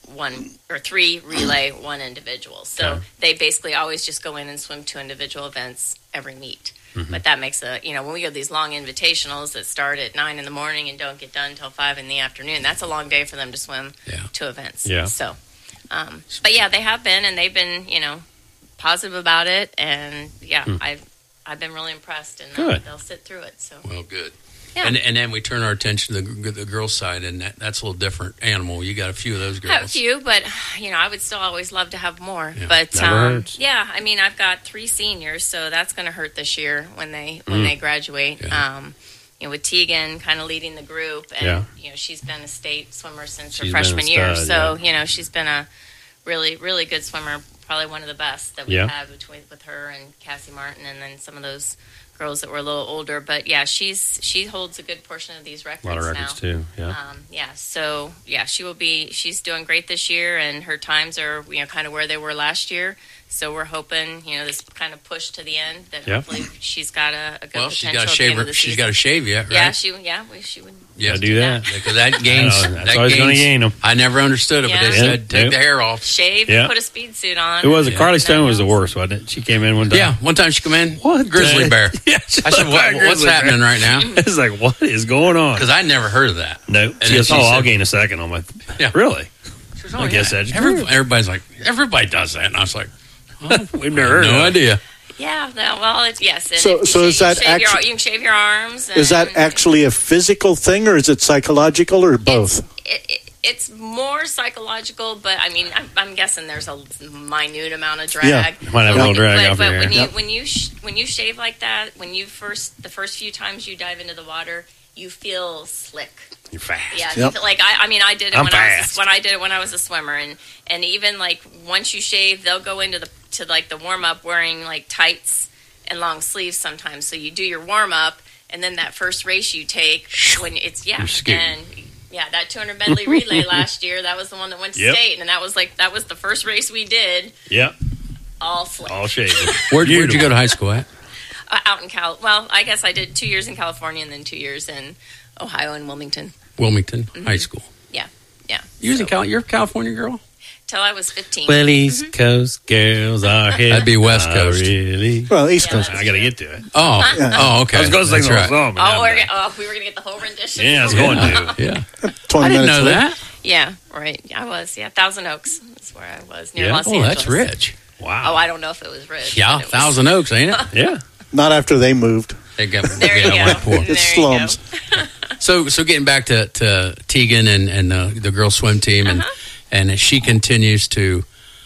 one or three relay, one individual. So Okay. they basically always just go in and swim two individual events every meet. Mhm. But that makes a, you know, when we go to these long invitationals that start at nine in the morning and don't get done until five in the afternoon, that's a long day for them to swim Yeah. two events. Yeah. So, um, but yeah, they have been, and they've been, you know, positive about it. And yeah, Hmm. I've, I've been really impressed, and Good. they'll, they'll sit through it. So, Well, good. yeah. And and then we turn our attention to the, the girls' side, and that, that's a little different animal. You got a few of those I have a girls. few, but you know, I would still always love to have more. Yeah. But Never um, hurts. yeah, I mean, I've got three seniors, so that's going to hurt this year when they when Mm. they graduate. Yeah. Um, you know, with Tegan kind of leading the group, and Yeah. you know, she's been a state swimmer since She's her been a freshman year, stud, so yeah. you know, she's been a really really good swimmer, probably one of the best that we've Yeah. had between with her and Cassie Martin, and then some of those girls that were a little older. But yeah, she's she holds a good portion of these records A lot of records now. too. Yeah. Um, yeah, so yeah, she will be. She's doing great this year, and her times are you know kind of where they were last year. So we're hoping you know this kind of push to the end that Yeah. hopefully she's got a, a good Well, she's potential got to at the shave end of her. the She's season. got to shave yet, right? Yeah, she yeah we, she would. Yeah. Gotta do that. Because that gains. I know, that's that always gains, gonna gain 'em. I never understood it, but Yeah. they said Yep, take yep. the hair off. Shave Yeah. and put a speed suit on. Who was it? and- Carly and Stone that was the helps. worst, wasn't it? She came in one time. Yeah, one time she come in. What Grizzly the- bear? Yeah, she I said, looked what, like a what's grizzly happening bear. right now? It's like, what is going on? Because I never heard of that. No. And She then goes, she oh, I'll said- gain a second on my. Yeah. Really? She goes, I guess that's Every, true. everybody's like, everybody does that, and I was like, oh, We've never heard no of it. idea. Yeah, no, well, it's yes. And So- if you so shave, is that you, shave your, actu- you can shave your arms. And Is that actually a physical thing, or is it psychological, or both? It, it, it's more psychological, but I mean, I'm, I'm guessing there's a minute amount of drag. Yeah. Might have a little But- drag but, off but your when hair. you when you sh- when you shave like that, when you first the first few times you dive into the water, you feel slick. You're fast. Yeah, you Yep. feel like I, I mean, I did it I'm when I was fast. a, when I did it when I was a swimmer, and and even like once you shave, they'll go into the to like the warm up wearing like tights and long sleeves sometimes. So you do your warm up, and then that first race you take when it's yeah, You're scooting. and yeah, that two hundred medley relay last year, that was the one that went to Yep. state, and that was like that was the first race we did, Yep. all slick. All shaved. Where'd, where'd you go to high school at? Uh, out in Cal. Well, I guess I did two years in California and then two years in Ohio and Wilmington. Wilmington Mm-hmm. High School. Yeah, yeah. You was in So- Cal- you're a California girl? Till I was fifteen. Well, East Coast girls are here. That'd be West I Coast. Really? Well, East Yeah, Coast. that's I got to true. get to it. Oh, oh, okay. I was going to sing That's the whole right. song. but Oh, now we're I'm gonna, done. oh, we were gonna get the whole rendition. Yeah, I was going to. Yeah. twenty I didn't minutes know later. that. Yeah, right. I was. Yeah, Thousand Oaks. That's where I was near Yeah? Los Oh, Angeles. that's rich. Wow. Oh, I don't know if it was rich. Yeah, but it was- Thousand Oaks, ain't it? Yeah. Not after they moved. They got, There you yeah, go. went poor. There It's you go. slums. So, so getting back to, to Tegan and, and uh, the girls swim team, and Uh-huh. and as she continues to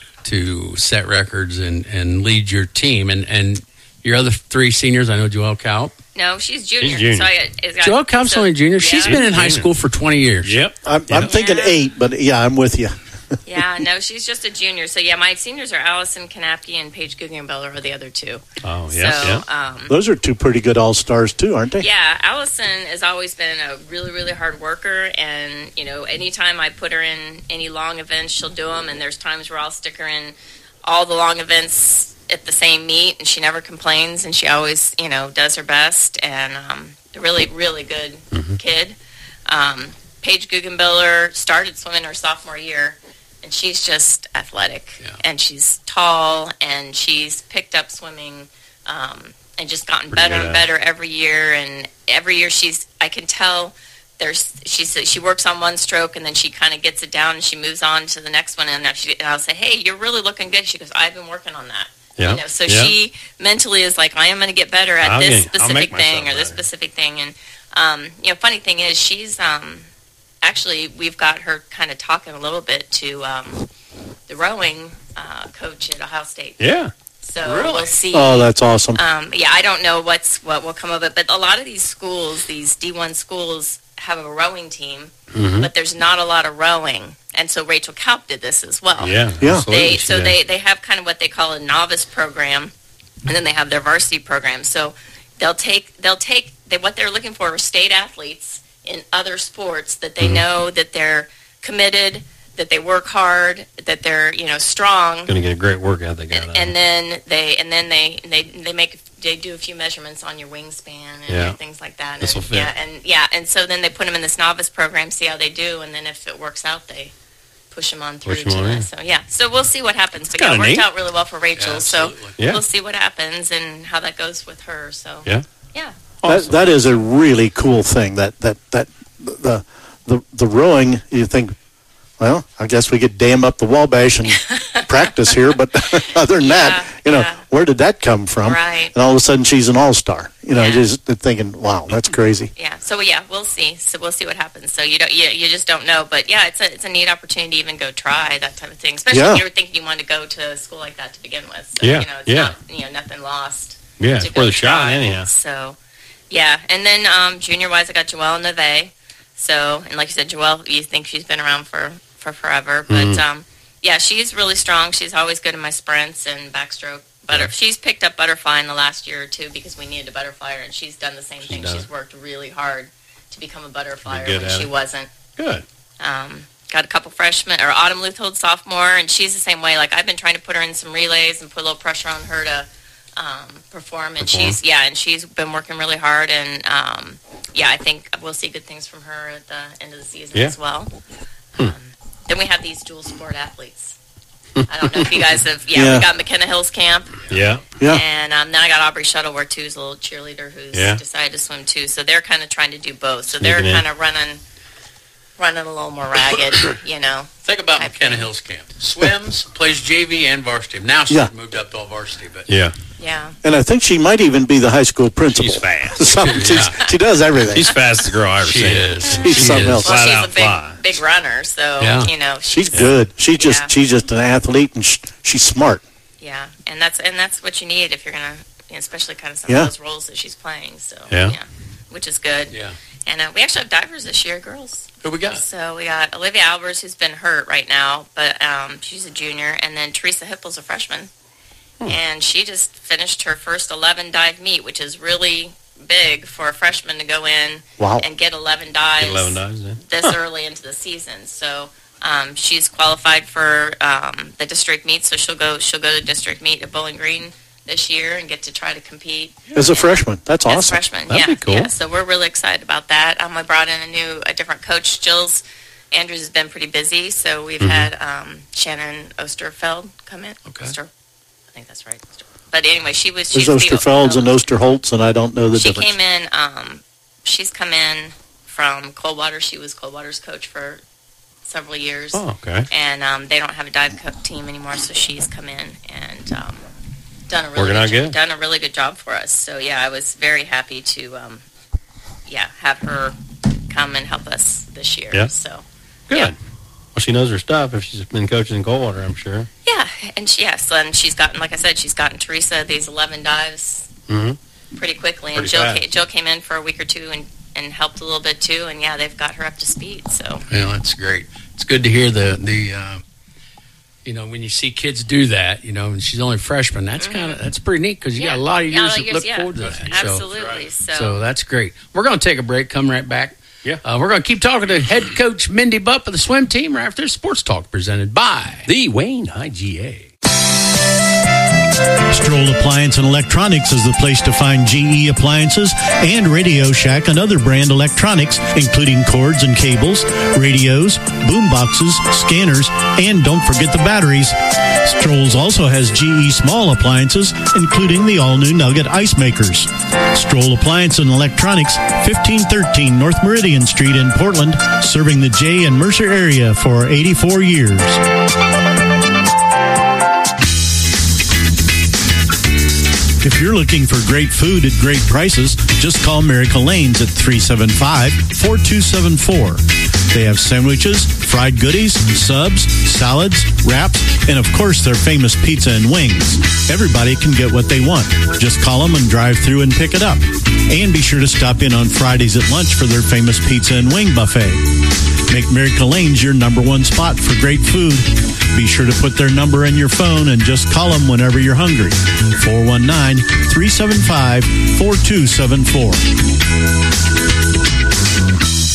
to set records and, and lead your team, and, and your other three seniors, I know Joelle Kaup. No, she's junior. She's junior. So I, it's got, Joelle Kaup's so- only junior. She's yeah. been in high Junior. school for twenty years. Yep. I'm, I'm Yep. thinking Yeah. eight, but yeah, I'm with you. Yeah, no, she's just a junior. So yeah, my seniors are Allison Kanapke and Paige Guggenbeller are the other two. Oh, yeah. so, yeah. um, Those are two pretty good all stars too, aren't they? yeah, Allison has always been a really, really hard worker, and you know, anytime I put her in any long events, she'll do them. And there's times where I'll stick her in all the long events at the same meet, and she never complains, and she always, you know, does her best. And um, a really, really good kid. Um, Paige Guggenbeller started swimming her sophomore year, and she's just athletic, Yeah. and she's tall, and she's picked up swimming. Um, and just gotten Pretty better good and at it. better every year. And every year she's, I can tell there's, she's, she works on one stroke and then she kind of gets it down and she moves on to the next one. And, she, and I'll say, hey, you're really looking good. She goes, I've been working on that. Yeah. You know, so Yeah. she mentally is like, I am going to get better at I'll this get- I'll make specific thing myself or this better. specific thing. And, um, you know, funny thing is she's, um, actually, we've got her kind of talking a little bit to, um, the rowing, uh, coach at Ohio State. Yeah. So Really? we'll see. Oh, that's awesome. Um, yeah, I don't know what's what will come of it, but a lot of these schools, these D one schools, have a rowing team, Mhm. but there's not a lot of rowing, and so Rachel Kaup did this as well. Yeah. Yeah. absolutely. They She so did. they they have kind of what they call a novice program, and then they have their varsity program. So they'll take they'll take they, what they're looking for are state athletes in other sports that they Mhm. know that they're committed, that they work hard, that they're you know strong. Going to get a great work ethic out And, of and it. then they and then they they they make they do a few measurements on your wingspan and Yeah. things like that. This'll And, fit. yeah, and yeah, and so then they put them in this novice program, see how they do, and then if it works out, they push him on through Push 'em to on that. in. So yeah, so we'll see what happens. But yeah, it kinda worked neat. out really well for Rachel. Yeah, so absolutely. Yeah. we'll see what happens and how that goes with her. So Yeah. yeah. That, that is a really cool thing. That that that the the the rowing. You think, well, I guess we could dam up the Wabash and practice here, but other than that, you know, yeah. where did that come from? Right. And all of a sudden, she's an all-star. You know, Yeah. just thinking, wow, that's crazy. Yeah. So yeah, we'll see. So we'll see what happens. So you don't, you, you just don't know. But yeah, it's a it's a neat opportunity to even go try that type of thing. Especially Yeah. if you were thinking you wanted to go to a school like that to begin with. So, Yeah, You know, it's yeah. not, you know, nothing lost. Yeah, to it's go worth a shot try. anyhow. So yeah, and then um, junior wise, I got Joelle Neve. So and like you said, Joelle, you think she's been around for for forever, but Mhm. um, yeah, she's really strong. She's always good in my sprints and backstroke. Butter, she's picked up butterfly in the last year or two because we needed a butterflyer, and she's done the same thing. done She's it. worked really hard to become a butterflyer good when at she it. wasn't. Good. Um, got a couple freshmen, or Autumn Luthold, sophomore, and she's the same way. Like I've been trying to put her in some relays and put a little pressure on her to um, perform, and Perform. she's yeah, and she's been working really hard, and um, yeah, I think we'll see good things from her at the end of the season Yeah. as well. Um, then we have these dual sport athletes. I don't know if you guys have. Yeah, Yeah. we got McKenna Hills Camp, Yeah. Yeah. and um, then I got Aubrey Shuttleworth too, who's a little cheerleader who's Yeah. decided to swim too. So they're kind of trying to do both. So they're Sneaking in. kind of running, running a little more ragged, you know. Think about Type McKenna thing. Hills Camp. Swims, plays J V and varsity. Now she's Yeah. moved up to all varsity, but Yeah. Yeah. And I think she might even be the high school principal. She's fast. Something- she's- She does everything. She's fastest girl I ever she seen. is. She's She something is. else. Well, Flat she's out a big, fly. big runner, so Yeah. you know She's good. She's just Yeah. she's just an athlete, and sh- she's smart. Yeah, and that's and that's what you need if you're gonna, you know, especially kind of some Yeah. of those roles that she's playing. So Yeah. which is good. Yeah. And uh, we actually have divers this year, girls. Who we got? So we got Olivia Albers, who's been hurt right now, but um, she's a junior, and then Teresa Hippel's a freshman, Hmm. and she just finished her first eleven dive meet, which is really big for a freshman to go in Wow. and get eleven dives, Get eleven dives in. this early into the season. So um, she's qualified for um, the district meet, so she'll go she'll go to district meet at Bowling Green this year and get to try to compete As a freshman, that's as a awesome. freshman. That'd yeah, be cool. yeah. So we're really excited about that. Um, I brought in a new, a different coach. Jill's Andrews has been pretty busy, so we've Mhm. had um, Shannon Osterfeld come in. Okay. Oster, I think that's right. Oster. But anyway, she was. There's she's the- Osterfelds and Osterholtz, and I don't know the She difference. came in. Um, she's come in from Coldwater. She was Coldwater's coach for several years. Oh, okay. And um, they don't have a dive co- team anymore, so she's come in and um, done a really Working good, out jo- good. done a really good job for us. So yeah, I was very happy to um, yeah have her come and help us this year. Yeah. So Good. Yeah. Well, she knows her stuff if she's been coaching in Coldwater, I'm sure. yeah, and she, yes, and she's gotten, like I said, she's gotten Teresa these eleven dives Mm-hmm. pretty quickly, and Pretty Jill fast. ca- Jill came in for a week or two and. and helped a little bit too, and yeah, they've got her up to speed. So Yeah, that's great. It's good to hear the the uh, you know, when you see kids do that, you know, and she's only a freshman. That's kind of that's pretty neat because you Yeah. got a lot of Yeah, a years lot to of years, look yeah. forward to that. absolutely. So, So, so that's great. We're going to take a break. Come right back. Yeah. Uh, we're going to keep talking to head coach Mindy Bupp of the swim team right after Sports Talk presented by The Wayne I G A. Stroll Appliance and Electronics is the place to find G E appliances and Radio Shack and other brand electronics, including cords and cables, radios, boom boxes, scanners, and don't forget the batteries. Stroll's also has G E small appliances, including the all-new Nugget ice makers. Stroll Appliance and Electronics, fifteen thirteen North Meridian Street in Portland, serving the Jay and Mercer area for eighty-four years. If you're looking for great food at great prices, just call Miracle Lanes at three seven five, four two seven four. They have sandwiches, fried goodies, subs, salads, wraps, and of course their famous pizza and wings. Everybody can get what they want. Just call them and drive through and pick it up. And be sure to stop in on Fridays at lunch for their famous pizza and wing buffet. Make Miracle Lanes your number one spot for great food. Be sure to put their number in your phone and just call them whenever you're hungry. four one nine, three seven five, four two seven four.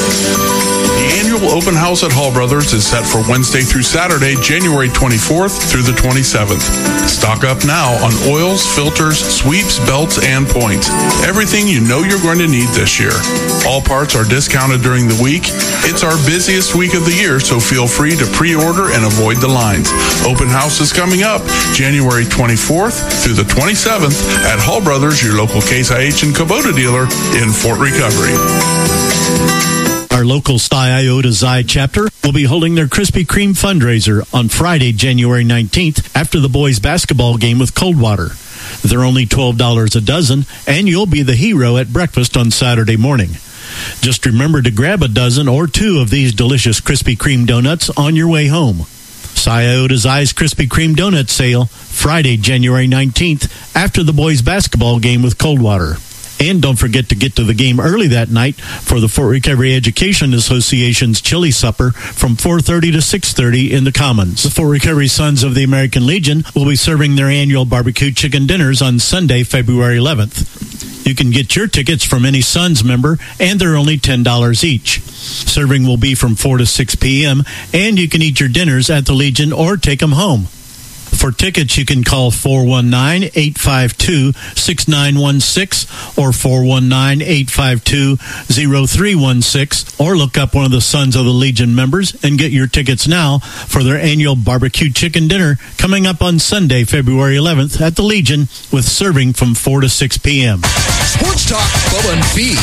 The annual open house at Hall Brothers is set for Wednesday through Saturday, January twenty-fourth through the twenty-seventh. Stock up now on oils, filters, sweeps, belts, and points. Everything you know you're going to need this year. All parts are discounted during the week. It's our busiest week of the year, so feel free to pre-order and avoid the lines. Open house is coming up January twenty-fourth through the twenty-seventh at Hall Brothers, your local Case I H and Kubota dealer in Fort Recovery. Our local Sty Iota Xi chapter will be holding their Krispy Kreme fundraiser on Friday, January nineteenth, after the boys' basketball game with Coldwater. They're only twelve dollars a dozen, and you'll be the hero at breakfast on Saturday morning. Just remember to grab a dozen or two of these delicious Krispy Kreme donuts on your way home. Sty Iota Xi's Krispy Kreme donut sale, Friday, January nineteenth, after the boys' basketball game with Coldwater. And don't forget to get to the game early that night for the Fort Recovery Education Association's chili supper from four thirty to six thirty in the Commons. The Fort Recovery Sons of the American Legion will be serving their annual barbecue chicken dinners on Sunday, February eleventh. You can get your tickets from any Sons member, and they're only ten dollars each. Serving will be from four to six p.m., and you can eat your dinners at the Legion or take them home. For tickets, you can call four one nine, eight five two, six nine one six or four one nine, eight five two, zero three one six, or look up one of the Sons of the Legion members and get your tickets now for their annual barbecue chicken dinner coming up on Sunday, February eleventh at the Legion, with serving from four to six p.m. Sports Talk, Bubba and Fee.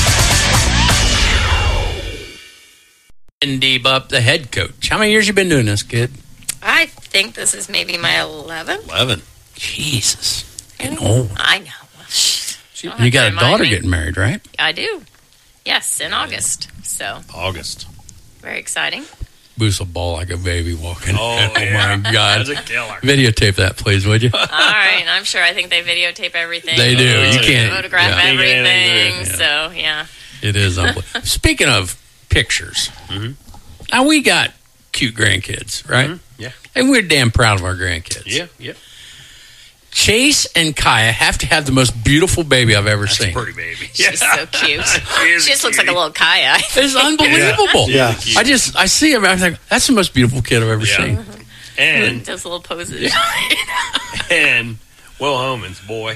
Indy Bupp, the head coach. How many years you been doing this, kid? I think this is maybe my eleventh. Eleven. Jesus, getting old. I know. You got a daughter getting married, right? I do. Yes, in August. So August. very exciting. Boost will ball like a baby walking. Oh, my God. That's a killer. Videotape that, please, would you? All right, I'm sure. I think they videotape everything. They do. You can't- photograph yeah. everything. Yeah. So yeah. It is unbelievable. Speaking of pictures, now we got cute grandkids, right? Yeah. And we're damn proud of our grandkids. Yeah, yeah. Chase and Kaya have to have the most beautiful baby I've ever That's seen. a pretty baby. She's so cute. She just looks like a little Kaya. It's unbelievable. Yeah. I just, I see her, I think, that's the most beautiful kid I've ever Yeah. seen. And Does little poses. and Will Homan's boy.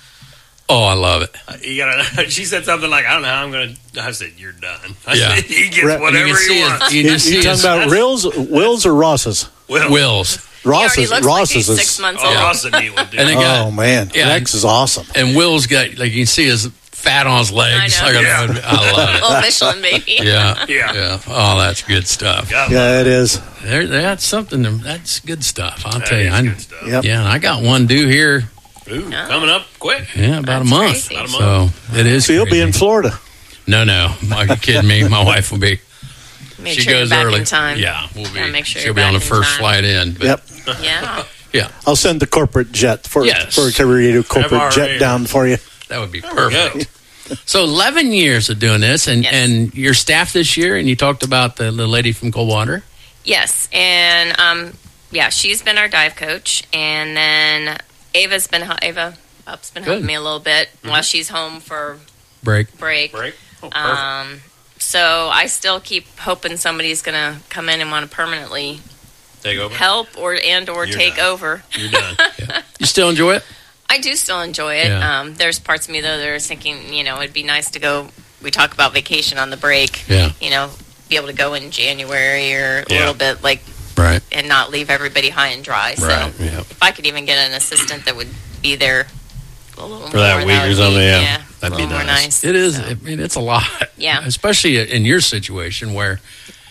Oh, I love it. Uh, You gotta. She said something like, "I don't know how I'm gonna." I said, "You're done." I Yeah. said, he gets Right. whatever You can see he his- wants. you You, can see you talking his- about Wills, Wills or Ross's? Will. Wills. He already Ross's, looks like Ross's he's is. six months Oh, old. Ross and me would do. And they got, Oh man, Yeah. Rex is awesome. and Will's got, like, you can see his fat on his legs. I know. I, got- I love it. Little Michelin baby. Yeah. Yeah. Yeah. Oh, that's good stuff. God, Yeah, it is. There, that's something. That's good stuff. I'll that tell you. is I, good stuff. Yep. yeah, I got one due here. Ooh, coming up quick. Yeah, about That's a month. crazy. About a So it is. So you'll be in crazy. Florida. No, no. Are you kidding me? My wife will be. Make she sure you're goes back early. in time. Yeah, we'll be. Gotta make sure she'll you're be on the back in first time. flight in. But Yep. Yeah. Yeah, I'll send the corporate jet for Yes. for Recovery Radio corporate I've jet already- down for you. that would be There we go. perfect. So eleven years of doing this, and Yes. and your staff this year, and you talked about the, the lady from Coldwater. Yes, and um, yeah, she's been our dive coach, and then Ava's been Ava Up's been Good. helping me a little bit while she's home for Break. break. Break. Oh, perfect. Um, so I still keep hoping somebody's gonna come in and want to permanently Take over. help or and or You're take done. over. You're done. You still enjoy it? I do still enjoy it. Yeah. Um, there's parts of me though that are thinking, you know, it'd be nice to go. We talk about vacation on the break. Yeah. You know, be able to go in January or a Yeah. little bit like, Right. and not leave everybody high and dry. So Right. Yeah. if I could even get an assistant that would be there a little For that more, week or would something, be, yeah. yeah, That'd a be little more nice. nice. It is. So, I mean, it's a lot. Yeah. Especially in your situation where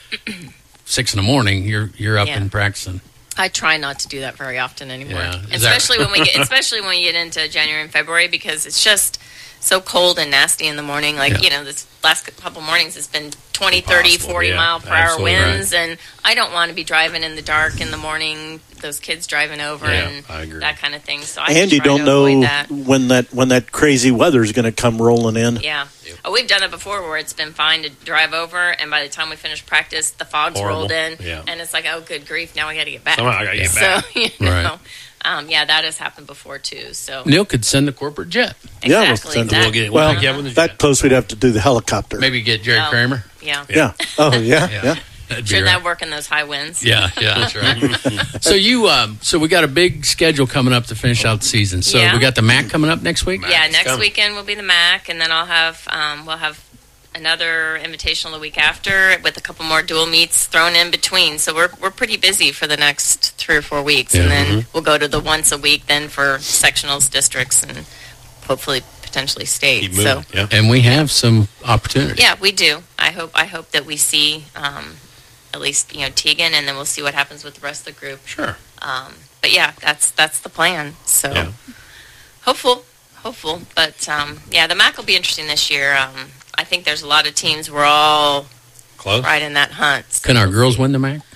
six in the morning you're you're up Yeah. and practicing. I try not to do that very often anymore, Yeah. Is that- especially when we get, especially when we get into January and February because it's just so cold and nasty in the morning. Like, Yeah. you know, this last couple mornings it's been twenty, thirty, Impossible, forty yeah. mile per hour Absolutely winds, and I don't want to be driving in the dark in the morning. Those kids driving over Yeah, and I agree. that kind of thing. So I And you try don't to know avoid that. when that when that crazy weather is going to come rolling in. Yeah, Oh, we've done it before where it's been fine to drive over, and by the time we finish practice, the fog's Horrible. rolled in, Yeah. and it's like, oh, good grief, now I got to get back. Somehow I gotta get so, back. you know, Right. um, yeah, that has happened before too. So Neil could send a corporate jet. Yeah, we'll exactly. send- that- We'll get- we'll Well, pick you up with the that jet. close we'd have to do the helicopter. Maybe get Jerry Oh. Kramer. yeah, Yeah. Oh, yeah, Yeah. yeah. That'd be Shouldn't right. that work in those high winds? Yeah, yeah, that's right. So you, um, so we got a big schedule coming up to finish out the season. So Yeah. we got the M A C coming up next week. Yeah, next coming. weekend will be the M A C, and then I'll have um, we'll have another invitational the week after with a couple more dual meets thrown in between. So we're we're pretty busy for the next three or four weeks, and Yeah. then we'll go to the once a week then for sectionals, districts, and hopefully potentially state. Keep So moving. Yeah. And we have some opportunities. yeah, we do. I hope I hope that we see um, at least you know Tegan, and then we'll see what happens with the rest of the group. Sure. Um, but yeah, that's that's the plan. So Yeah. hopeful, hopeful. But um, yeah, the M A C will be interesting this year. Um, I think there's a lot of teams. We're all Close. right in that hunt. So Can our we'll girls see. win the M A C?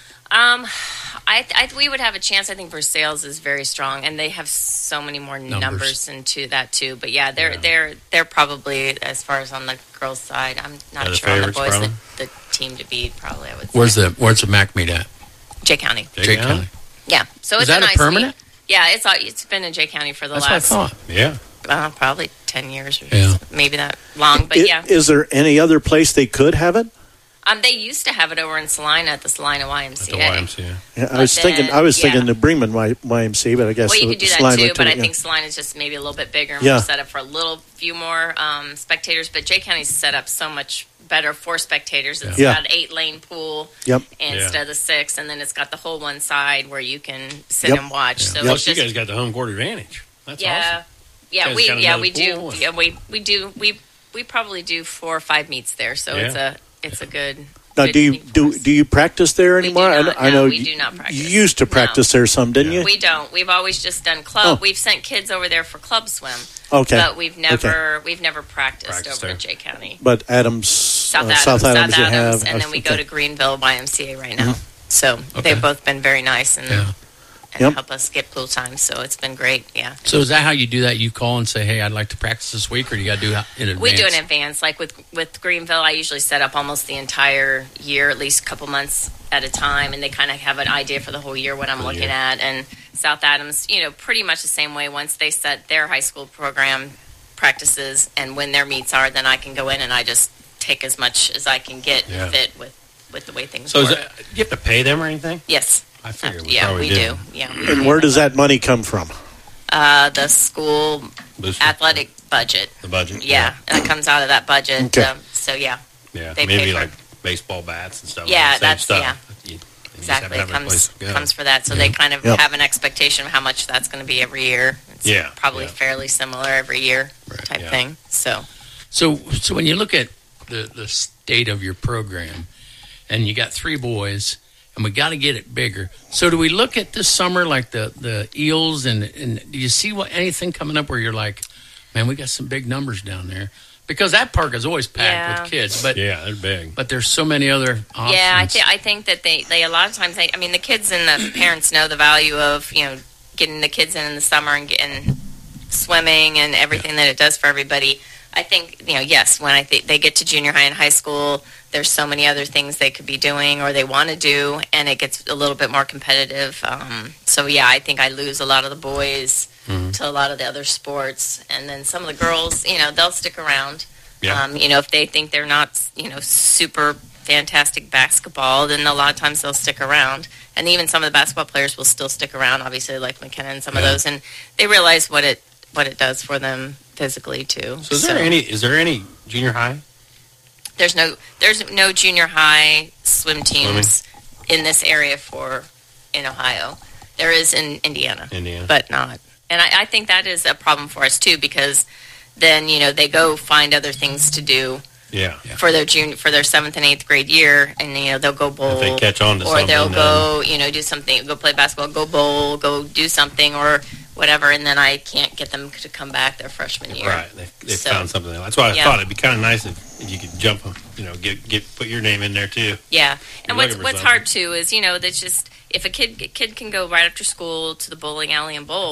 Um, I, I we would have a chance. I think Versailles is very strong, and they have so many more numbers, Numbers. into that too. But yeah, they're Yeah. they're they're probably as far as on the girls' side. I'm not They're the sure on the favorites, boys. probably? The, the team to beat, probably. I would say. Where's the Where's the M A C meet at? Jay County? Jay Jay County? County. Yeah. So Is it's that a a nice permanent? meet. Yeah, it's all, it's been in Jay County for the That's what I last thought. Yeah. uh, probably ten years or Yeah. so, maybe that long. But I- yeah, Is there any other place they could have it? um, they used to have it over in Salina at the Salina Y M At C the A. Y M C A. Yeah, I But was thinking. then- I was yeah. thinking the Bremen Y- YMCA, but I guess Well, you the could do that Salina too, but I yeah. think Salina's just maybe a little bit bigger and Yeah. more set up for a little few more um, spectators. But Jay County's set up so much better for spectators. It's Yeah. got an eight lane pool Yep. instead Yeah. of the six, and then it's got the whole one side where you can sit Yep. and watch. So Yep. it's Plus, you just guys got the home court advantage. That's yeah, awesome. yeah, Guys we got yeah another we do pool. yeah we we do we we probably do four or five meets there. So it's Yeah. a it's a good. Now, good do you meet for do us. do you practice there do anymore? I not, kn- I, no, know we you, do not practice. you used to No. practice there some, didn't you? We don't. We've always just done club. Oh. We've sent kids over there for club swim. Okay. But we've never we've never practiced Practiced over there. in Jay County. But Adams, South uh, Adams, South Adams, you Adams, have, and then we go okay. to Greenville Y M C A right now. Mhm. So Okay. they've both been very nice and, Yeah. and Yep. help us get pool time. So it's been great. Yeah. So is that how you do that? You call and say, "Hey, I'd like to practice this week," or do you got to do it in advance? We do it in advance. Like with with Greenville, I usually set up almost the entire year, at least a couple months at a time, and they kind of have an idea for the whole year what I'm looking year. at. And South Adams, you know, pretty much the same way. Once they set their high school program practices and when their meets are, then I can go in and I just take as much as I can get Yeah. fit with with the way things So is work. that, do you have to pay them or anything? Yes. I figured we yeah, probably we did. do. Yeah. we And do. where does that money come from? Uh, the school Booster. athletic budget. The budget? Yeah, that comes out of that budget. Okay. Um, so yeah, Yeah. They Maybe pay for- like baseball bats and stuff. Yeah, like the same that's- stuff. yeah. You- you just exactly. have It to have a place comes to go. comes for that. So they kind of Yep. have an expectation of how much that's going to be every year. It's Yeah, probably yeah. fairly similar every year type yeah. thing. So So, so when you look at the the state of your program, and you got three boys, and we got to get it bigger. So, do we look at this summer like the the Eels, and and do you see what anything coming up where you're like, man, we got some big numbers down there? Because that park is always packed Yeah. with kids, but Yeah, they're big. but there's so many other options. yeah, I, th- I think that they, they a lot of times they, I mean the kids and the parents know the value of you know getting the kids in in the summer and getting swimming and everything that it does for everybody. I think you know yes when I think they get to junior high and high school, there's so many other things they could be doing or they want to do, and it gets a little bit more competitive. Um, so yeah, I think I lose a lot of the boys Mm-hmm. to a lot of the other sports, and then some of the girls, you know, they'll stick around. Yeah. Um, you know, if they think they're not, you know, super fantastic basketball, then a lot of times they'll stick around. And even some of the basketball players will still stick around, obviously, like McKenna and some of Yeah. those, and they realize what it what it does for them physically too. So is there any is there any junior high? There's no there's no junior high swim teams in this area for in Ohio. There is in Indiana, Indiana. but not. And I, I think that is a problem for us too, because then you know they go find other things to do Yeah. for their junior for their seventh and eighth grade year, and you know they'll go bowl, If they catch on to or something, they'll then- go you know do something, go play basketball, go bowl, go do something or whatever, and then I can't get them to come back their freshman year. Right. They they So, found something. That's why I yeah. thought it'd be kind of nice if, if you could jump, you know, get get put your name in there too. Yeah, You're and what's looking for what's something. hard too is you know that's just if a kid a kid can go right after school to the bowling alley and bowl,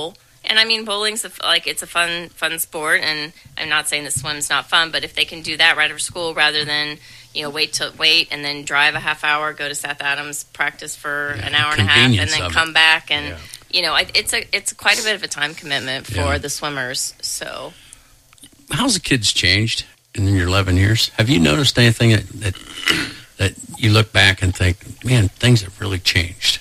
And I mean, bowling's a, like it's a fun, fun sport, and I'm not saying that swim's not fun, but if they can do that right after school rather than you know wait to wait and then drive a half hour, go to South Adams, practice for Yeah, an hour and a half, and then of come it. back, and Yeah. you know I- it's a it's quite a bit of a time commitment for Yeah. the swimmers. So How's the kids changed in your eleven years? Have you noticed anything that, that that you look back and think, man, things have really changed?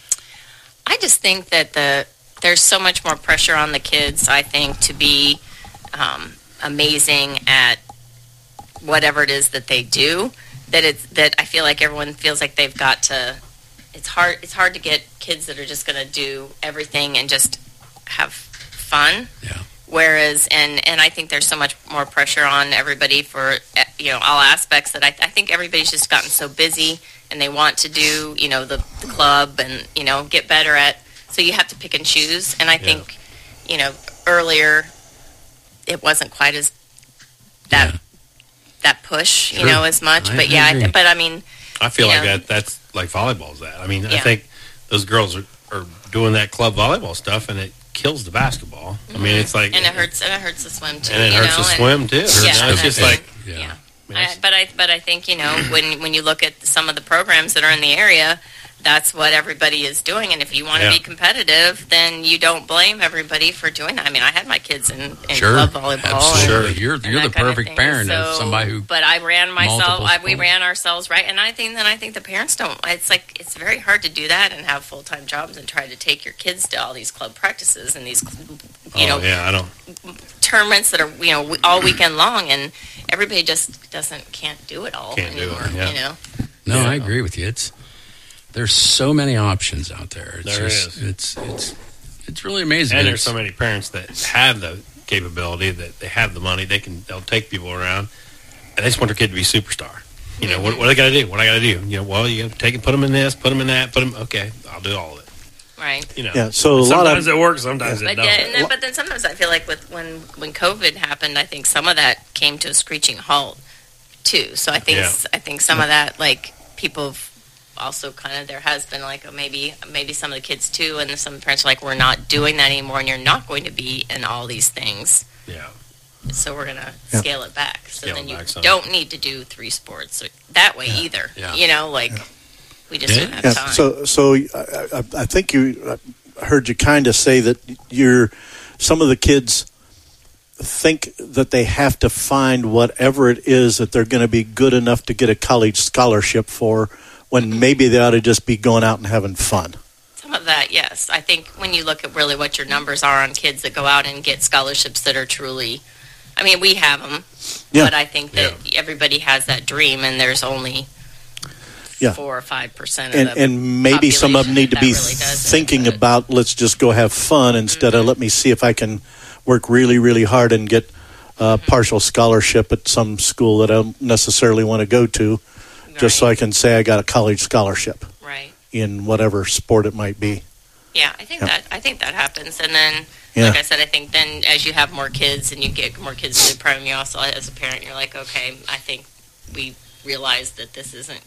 I just think that the there's so much more pressure on the kids, I think, to be um, amazing at whatever it is that they do, that it's that I feel like everyone feels like they've got to it's hard it's hard to get kids that are just going to do everything and just have fun. Yeah. Whereas, and, and I think there's so much more pressure on everybody for, eh, you know, all aspects that I, I think everybody's just gotten so busy and they want to do, you know, the, the club and, you know, get better at, so you have to pick and choose. And I Yeah. think, you know, earlier it wasn't quite as that, Yeah. that push, you Sure. know, as much. I- but I yeah, I agree. th- but I mean, I feel you like know, that that's like volleyball's that. I mean, I Yeah. think those girls are, are doing that club volleyball stuff, and it kills the basketball. I mean, it's like and it hurts, and it hurts the swim too. and it you hurts know, the and- swim too. Yeah, You know, it's just and- like yeah. Yes. I, but I but I think you know when when you look at some of the programs that are in the area, that's what everybody is doing. And if you want to Yeah. be competitive, then you don't blame everybody for doing that. I mean, I had my kids in, in Sure. club volleyball. Absolutely. and- You're- and you're that the kind of perfect thing. parent of So- somebody who- But I ran myself. multiple I, we sports. ran ourselves right, and I think then I think the parents don't. It's like it's very hard to do that and have full time jobs and try to take your kids to all these club practices and these, you oh know, yeah, I don't. tournaments that are you know all weekend long, and everybody just doesn't can't do it all Can't do it, anymore. yeah. You know, No, Yeah. I agree with you. It's there's so many options out there. It's There just, is. It's it's it's really amazing. And there's It's- so many parents that have the capability, that they have the money, they can they'll take people around, and they just want their kid to be a superstar. You know, what, what do I got to do? What do I got to do? You know, well, you have to take and put them in this, put them in that, put them. Okay, I'll do all of it. right? You know, Yeah, so a lot sometimes of- it works, sometimes But it don't. yeah, and then, but then sometimes I feel like with when when COVID happened, I think some of that came to a screeching halt too. So I think Yeah. I think some of that like people have also kind of there has been like oh, maybe maybe some of the kids too, and some parents are like we're not doing that anymore, and you're not going to be in all these things. Yeah. So we're gonna Yeah. scale it back. So Scale then it you back some. don't need to do three sports or that way either. Yeah. You know, like we just don't have Yeah, time. so so I, I, I think you I heard you kind of say that you're some of the kids think that they have to find whatever it is that they're going to be good enough to get a college scholarship for, when maybe they ought to just be going out and having fun. Some of that, yes. I think when you look at really what your numbers are on kids that go out and get scholarships that are truly, I mean, we have them, Yeah. but I think that everybody has that dream, and there's only Yeah. four or five percent of And, the and maybe some of them need to that be really does it, thinking but- about, let's just go have fun instead of let me see if I can work really, really hard and get a partial scholarship at some school that I don't necessarily want to go to, just so I can say I got a college scholarship Right. in whatever sport it might be. Yeah, I think Yeah. that I think that happens, and then, Yeah. like I said, I think then as you have more kids and you get more kids to the program, you also, as a parent, you're like, okay, I think we realize that this isn't.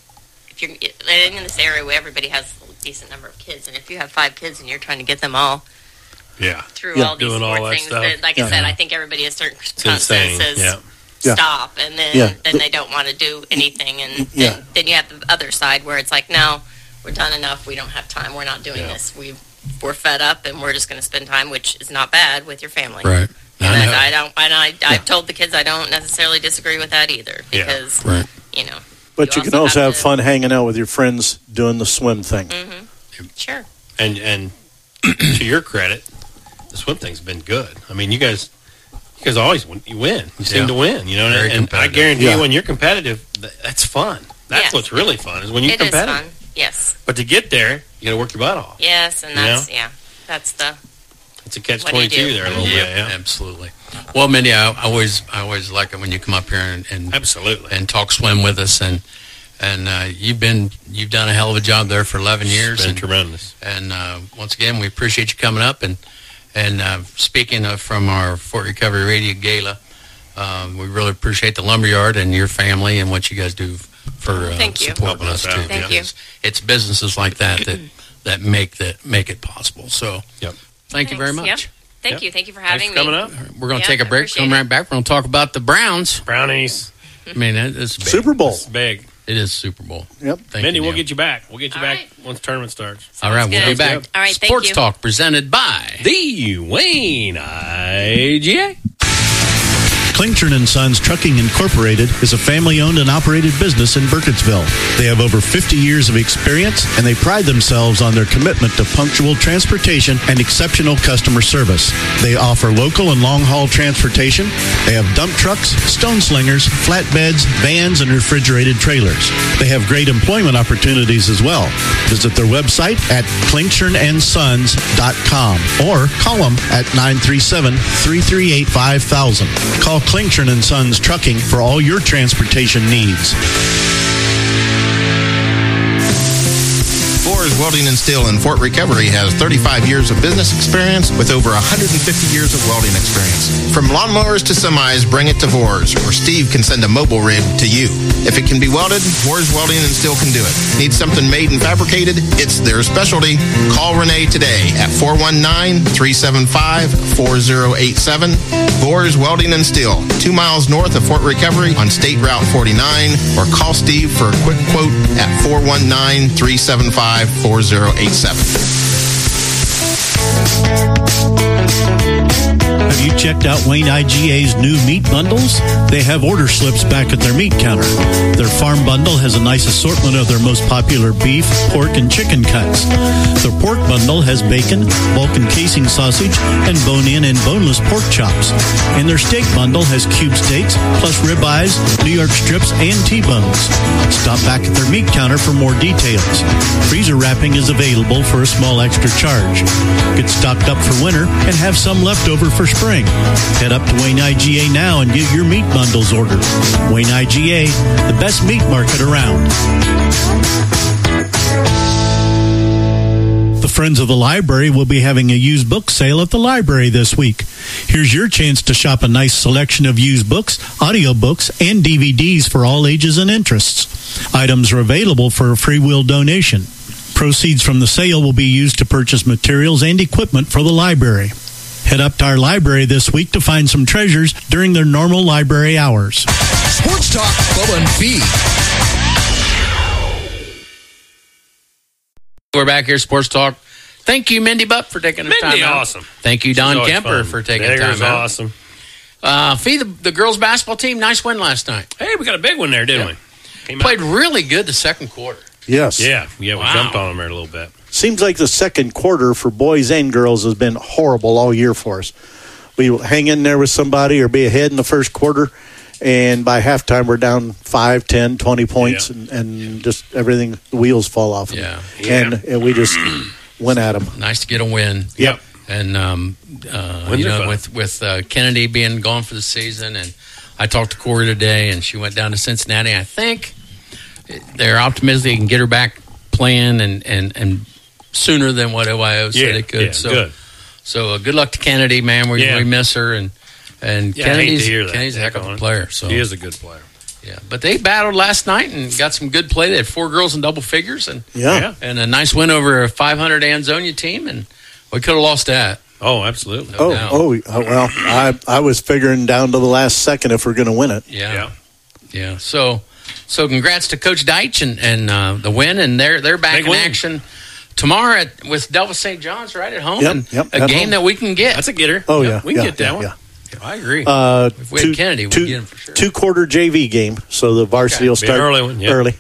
If you're and in this area where everybody has a decent number of kids, and if you have five kids and you're trying to get them all Yeah. through Yeah. all these Doing all sport that things, stuff. that, like Yeah. I said, I think everybody has certain It's constants insane. says Yeah. Yeah. stop, and then Yeah. then they don't want to do anything, and Yeah. then, then you have the other side where it's like, no, we're done enough. We don't have time. We're not doing Yeah. this. We we're fed up, and we're just going to spend time, which is not bad, with your family. Right. And I know. I, I don't. And I I've told the kids I don't necessarily disagree with that either, Yeah. because Right. you know. But you, You can also also have have to- fun hanging out with your friends doing the swim thing. Mm-hmm. Sure. And and to your credit, the swim thing's been good. I mean, you guys, you guys always win. You win. You seem Yeah. to win. You know, Very and, and I competitive. guarantee Yeah. you, when you're competitive, th- that's fun. That's Yes. what's really fun is when you're It is competitive. fun. Yes. But to get there, you got to work your butt off. Yes, and You that's know? yeah. That's the It's a catch What do you twenty two do? there a little Yep, bit. Yeah, absolutely. Well, Mindy, I I always I always like it when you come up here and, and absolutely. and talk swim with us, and and uh, you've been you've done a hell of a job there for eleven years, It's been and, tremendous. and uh, once again we appreciate you coming up, and and uh, speaking of from our Fort Recovery Radio Gala, um, we really appreciate the Lumberyard and your family and what you guys do for uh, Thank you. supporting Helping us us too. out. Thank because It's businesses like that that that make that make it possible. So Yep. Thank you very much. Yep. Thank Yep. you. Thank you for having Thanks for me. coming up. We're going to Yeah, take a I break. appreciate Come it. right back. We're going to talk about the Browns. Brownies. I mean, that- it's big. Super Bowl. It's big. It is Super Bowl. Yep. Thank Mindy, you, we'll Neil. get you back. We'll get you All back right. once the tournament starts. All right, we'll be good. back. All right, thank Sports you. Talk presented by The Wayne I G A. Klingtron and Sons Trucking Incorporated is a family-owned and operated business in Burkittsville. They have over fifty years of experience, and they pride themselves on their commitment to punctual transportation and exceptional customer service. They offer local and long-haul transportation. They have dump trucks, stone slingers, flatbeds, vans, and refrigerated trailers. They have great employment opportunities as well. Visit their website at klingtron and sons dot com or call them at nine three seven, three three eight, five thousand. Call Klingtron and Sons Trucking for all your transportation needs. Boers Welding and Steel in Fort Recovery has thirty-five years of business experience with over one hundred fifty years of welding experience. From lawnmowers to semis, bring it to Boers, or Steve can send a mobile rig to you. If it can be welded, Boers Welding and Steel can do it. Need something made and fabricated? It's their specialty. Call Renee today at four one nine, three seven five, four zero eight seven. Boers Welding and Steel, two miles north of Fort Recovery on State Route forty-nine, or call Steve for a quick quote at four one nine, three seven five, four zero eight seven. Have you checked out Wayne I G A's new meat bundles? They have order slips back at their meat counter. Their farm bundle has a nice assortment of their most popular beef, pork, and chicken cuts. Their pork bundle has bacon, Vulcan casing sausage, and bone-in and boneless pork chops. And their steak bundle has cube steaks, plus ribeyes, New York strips, and T-bones. Stop back at their meat counter for more details. Freezer wrapping is available for a small extra charge. Get stocked up for winter and have some left over for spring. Head up to Wayne I G A now and get your meat bundles ordered. Wayne I G A, the best meat market around. The Friends of the Library will be having a used book sale at the library this week. Here's your chance to shop a nice selection of used books, audiobooks, and D V Ds for all ages and interests. Items are available for a free will donation. Proceeds from the sale will be used to purchase materials and equipment for the library. Head up to our library this week to find some treasures during their normal library hours. Sports Talk, Bubba and Fee. We're back here, Sports Talk. Thank you, Mindy Butt, for taking the Mindy, time out. awesome. Thank you, She's Don always Kemper, fun. for taking Digger's time out. awesome. Uh, Fee, the, the girls' basketball team, nice win last night. Hey, we got a big one there, didn't Yeah. we? Came Played out. really good the second quarter. Yes. Yeah, yeah, we Wow. jumped on them there a little bit. Seems like the second quarter for boys and girls has been horrible all year for us. We will hang in there with somebody or be ahead in the first quarter, and by halftime we're down five, ten, twenty points, Yeah. and, and just everything, the wheels fall off. Yeah. And, and we just went at them. Nice to get a win. Yep. And, um, uh, Wins you are know, fun. with, with uh, Kennedy being gone for the season, and I talked to Corey today, and she went down to Cincinnati. I think they're optimistic they can get her back playing and, and, and sooner than what O I O said Yeah, it could. yeah, so, good. So uh, good luck to Kennedy, man. We, Yeah. we miss her, and and Yeah, I hate to Kennedy's, hear that. Kennedy's a heck of a Colin. player. So He is a good player. yeah, but they battled last night and got some good play. They had four girls in double figures, and Yeah. Yeah. and a nice win over a five hundred Anzonia team, and we could have lost that. Oh, absolutely. No Oh, doubt. oh, uh, well, I I was figuring down to the last second if we're going to win it. Yeah. Yeah. Yeah. So, so congrats to Coach Deitch and, and uh, the win, and they're they're back Big in win. action tomorrow at, with Delta Saint John's right at home, Yep, and yep, a at game home. that we can get. That's a getter. Oh, Yep, yeah. we can yeah, get that yeah, one. yeah. I agree. Uh, If we had Kennedy, we'd two, get him for sure. Two quarter J V game, so the varsity Okay. will Be an start early one, yeah. early.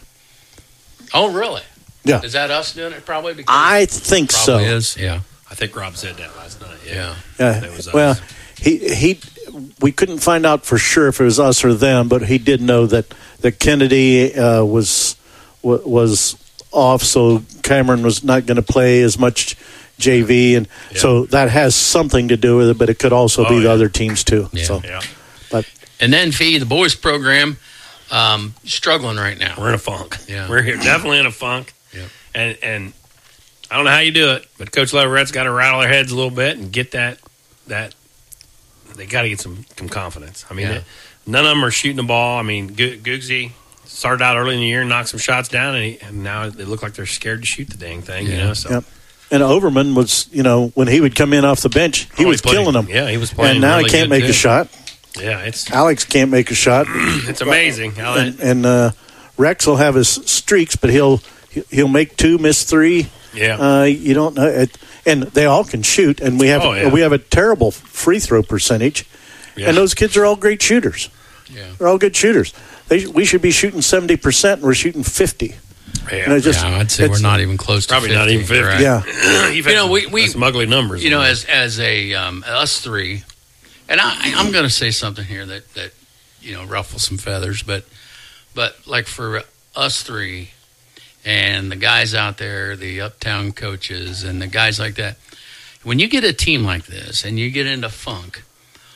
Oh, really? Yeah. Is that us doing it? Probably. Because I think so. probably is. Yeah. I think Rob said that last night. Yeah. Yeah. Yeah. That was us. Well, he he we couldn't find out for sure if it was us or them, but he did know that that Kennedy uh, was wa- was off, so Cameron was not going to play as much J V, and Yeah. so that has something to do with it. But it could also Oh, be the yeah. other teams too. Yeah. So, Yeah. but And then Fee, the boys program, um, struggling right now. We're in a funk. Yeah. We're here definitely in a funk. Yep. And and I don't know how you do it, but Coach Leverett's got to rattle their heads a little bit and get that that they got to get some, some confidence. I mean, Yeah. it- none of them are shooting the ball. I mean, Go- Googsy started out early in the year and knocked some shots down, and, he, and now they look like they're scared to shoot the dang thing. You Yeah. know, so Yep. and Overman was, you know, when he would come in off the bench, he Oh, was he played- killing them. yeah, he was playing And now really he can't good, make too. a shot. Yeah, it's Alex can't make a shot. it's amazing how that. and and uh, Rex will have his streaks, but he'll he'll make two, miss three. Yeah. uh, you don't know, it, and they all can shoot, and we have Oh, yeah. we have a terrible free throw percentage, Yeah. and those kids are all great shooters. Yeah. They're all good shooters. They we should be shooting seventy percent, and we're shooting fifty. Yeah, You know, just- yeah, I'd say we're it's- not even close to Probably fifty. not even fifty. Right. Yeah, You've You know, had we- we- some ugly numbers. You know, in there. as as a um, us three, and I, I'm going to say something here that that you know ruffles some feathers, but but like for us three and the guys out there, the uptown coaches and the guys like that, when you get a team like this and you get into funk,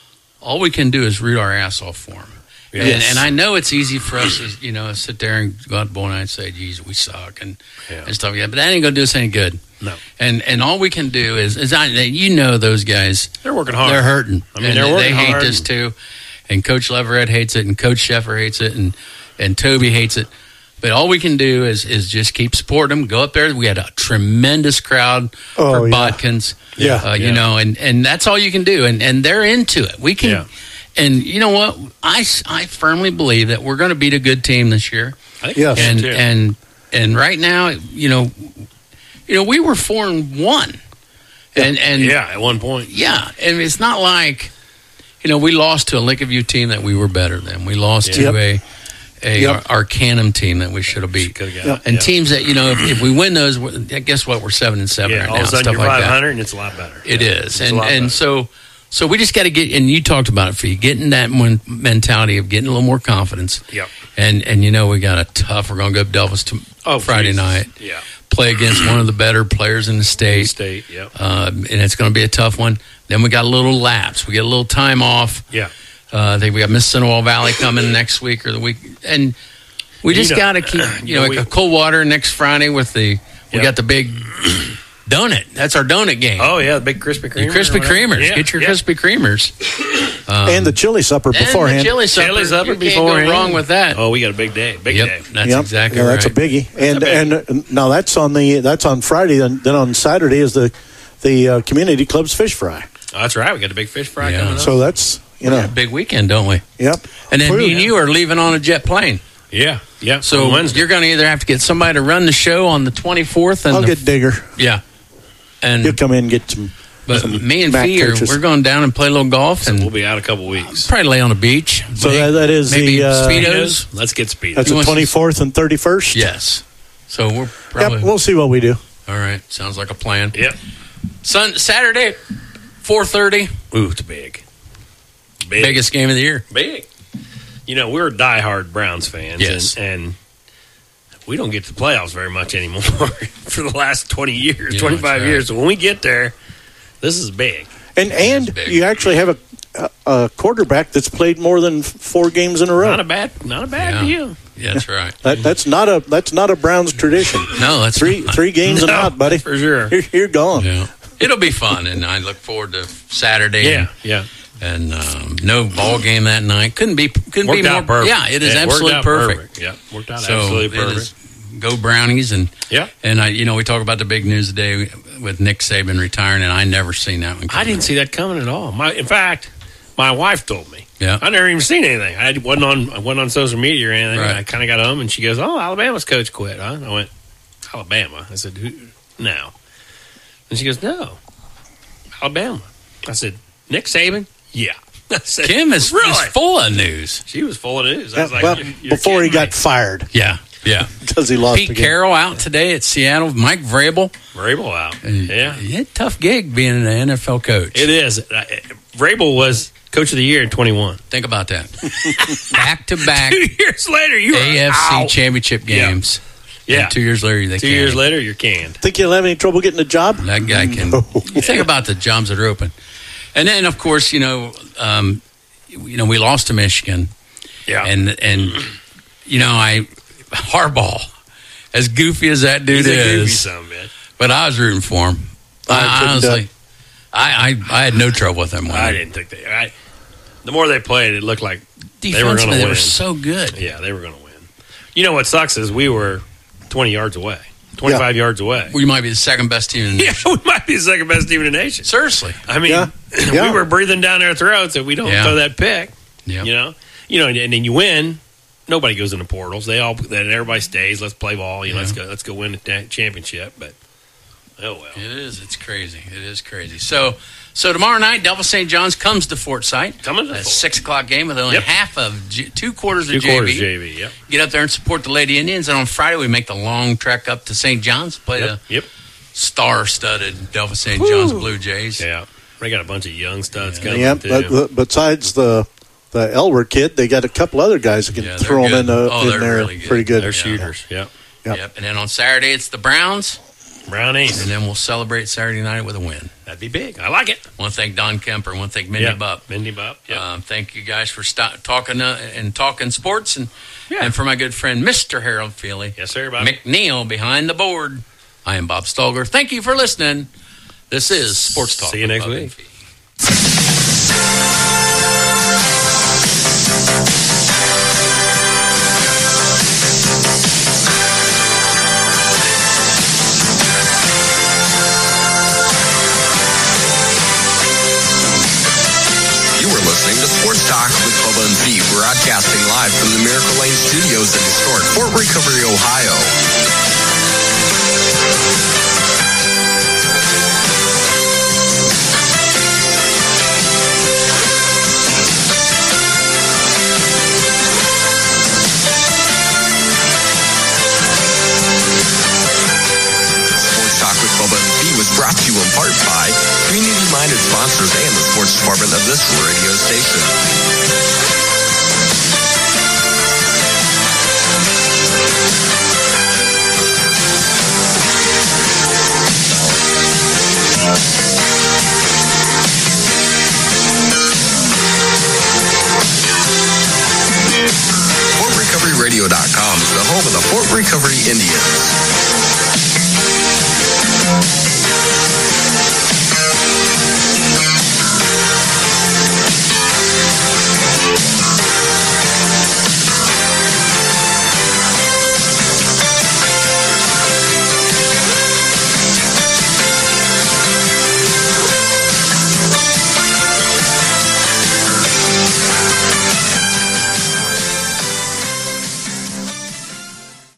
all we can do is root our ass off for them. And, Yes. and I know it's easy for us to, you know, sit there and go out boy and say, geez, we suck and, Yeah. and stuff like that. But that ain't going to do us any good. No. And and all we can do is, is I, you know those guys. They're working hard. They're hurting. I mean, And they're they, working they hate hard. this too. And Coach Leverett hates it, and Coach Sheffer hates it, and, and Toby hates it. But all we can do is is just keep supporting them. Go up there. We had a tremendous crowd Oh, for yeah. Botkins. Yeah. Uh, you Yeah. know, and, and that's all you can do. And and they're into it. We can. Yeah. And you know what? I, I firmly believe that we're going to beat a good team this year. I think Yes. And too. and and right now, you know, you know, we were four and one, and and yeah, at one point. yeah, and it's not like, you know, we lost to a Lincoln team that we were better than. We lost to Yep. a a Yep. Arcanum team that we should have beat. Could've got Yeah. it. And Yeah. teams that, you know, if, if we win those, we're- guess what? We're seven and seven Yeah, right all now. of a sudden stuff you're like five that. hundred, and it's a lot better. It Yeah, is, it's a and lot and better. so so we just got to get, and you talked about it, Fee, getting that one mentality of getting a little more confidence. Yep. And and you know we got a tough. We're going to go to Delphus to Oh, Friday Jesus. night. Yeah. Play against one of the better players in the state. State. Yep. Um, and it's going to be a tough one. Then we got a little lapse. We get a little time off. Yeah. Uh, I think we got Miss Senegal Valley coming next week or the week, and we You just know- got to keep, you you know, know, like we- a cold water next Friday with the. We Yep. got the big donut. That's our donut game. Oh yeah, the big Krispy The Kreme. Krispy Kremers. Yeah, Get your yeah. Krispy Kremers. Um, and the chili supper beforehand. And the chili supper. Chili's up You can't beforehand. go wrong with that. Oh, we got a big day. Big yep, day. that's Yep. exactly yeah, right. that's a biggie. And a and uh, now that's on the that's on Friday. And then on Saturday is the the uh, community club's fish fry. Oh, that's right. We got a big fish fry Yeah. coming up. So that's you We got know a big weekend, don't we? yep. And then Whew. me and you are leaving on a jet plane. yeah, yeah. So on Wednesday. you're going to either have to get somebody to run the show on the twenty-fourth, and I'll the, get Digger. yeah, and He'll come in and get some. but some me and mac Fee are coaches. we're going down and play a little golf, and we'll be out a couple weeks. probably lay on the beach. So Maybe- that, that is maybe the uh, Speedos. Let's get speed. that's You the want some- twenty fourth and thirty first. Yes. So we're probably Yep. We'll see what we do. all right. Sounds like a plan. Yep. Sun Saturday, four thirty. Ooh, it's big. Big. Biggest game of the year. Big. You know, we're diehard Browns fans. Yes. And, and we don't get to the playoffs very much anymore for the last twenty years, Yeah, twenty-five that's right. years. So when we get there, this is big. And and big. you actually have a, a a quarterback that's played more than f- four games in a row. Not a bad, not a bad Yeah. deal. Yeah, that's right. That, that's not a that's not a Browns tradition. No, that's three not. three games and No, out, buddy. for sure. You're, you're gone. Yeah. It'll be fun, and I look forward to Saturday. Yeah, yeah. And um, no ball game that night. Couldn't be. Couldn't Worked be more. out perfect. Yeah, it is Yeah, worked absolutely out perfect. Yeah, worked out So absolutely it perfect. is go Brownies, and Yeah. and I, you know, we talk about the big news today with Nick Saban retiring, and I never seen that one. I coming. didn't see that coming at all. My, in fact, my wife told me. Yeah. I never even seen anything. I wasn't on I wasn't on social media or anything. Right. I kind of got home, and she goes, "Oh, Alabama's coach quit." Huh? I went, "Alabama?" I said, "Who? No." And she goes, "No, Alabama." I said, "Nick Saban?" Yeah. I said, Kim is, really? is full of news. She was full of news. I Yeah, was like, well, "You're- you're before he kidding got me." fired Yeah, yeah. because he lost Pete the game. Carroll out today at Seattle. Mike Vrabel. Vrabel out. And Yeah, he had a tough gig being an N F L coach. it is. Uh, Vrabel was coach of the year in twenty-one. Think about that. Back to back Two years later, you A F C were out. championship games. Yeah. And two years later, they Two can't. years later, you're canned. Think you'll have any trouble getting a job? That guy can. You think about the jobs that are open, and then of course you know, um, you know we lost to Michigan, Yeah. and and you know I Harbaugh, as goofy as that dude He's a goofy is, son of a bitch. but I was rooting for him. I I, couldn't, honestly, I, I I had no trouble with him. I didn't think they. I, the more they played, it looked like they were going Defensively, to they win. were so good. Yeah, they were going to win. You know what sucks is we were twenty yards away. twenty-five yeah. yards away. We might be the second best team in the nation. Yeah, we might be the second best team in the nation. Seriously. I mean, yeah. Yeah. we were breathing down their throats if we don't yeah. throw that pick. Yeah. You know, you know, and, and then you win. Nobody goes in the portals. They all then everybody stays. Let's play ball. You know, yeah. let's go. Let's go win the championship. But oh well, it is. It's crazy. It is crazy. So, so tomorrow night, Delphos Saint John's comes to Fort Sight. Coming to a Fort. six o'clock game with only yep. half of G, two quarters two of J V. Quarters J V. Yep. Get up there and support the Lady Indians. And on Friday, we make the long trek up to Saint John's, play yep. the yep. star-studded Delphos Saint John's Blue Jays. Yeah, they got a bunch of young studs yeah. coming yeah, too. But, but besides the. The Elwer kid, they got a couple other guys that can yeah, throw them in, uh, oh, in there really good. pretty good. They're shooters, yeah. Yep. Yep. yep. And then on Saturday, it's the Browns. Brownies. And then we'll celebrate Saturday night with a win. That'd be big. I like it. I want to thank Don Kemper. I want to thank Mindy yep. Bupp. Mindy Bupp, yep. Um, thank you guys for st- talking uh, and talking sports. And, yeah. and for my good friend, Mister Harold Feely. Yes, sir. Bobby. McNeil behind the board. I am Bob Stolger. Thank you for listening. This is Sports Talk. See you next week. Listening to Sports Talk with Bubba and Pete, broadcasting live from the Miracle Lane Studios in historic Fort Recovery, Ohio. Sports Talk with Bubba and Pete was brought to you in part by community-minded sponsors and the sports department of this radio station. Fort Recovery Radio dot com is the home of the Fort Recovery Indians.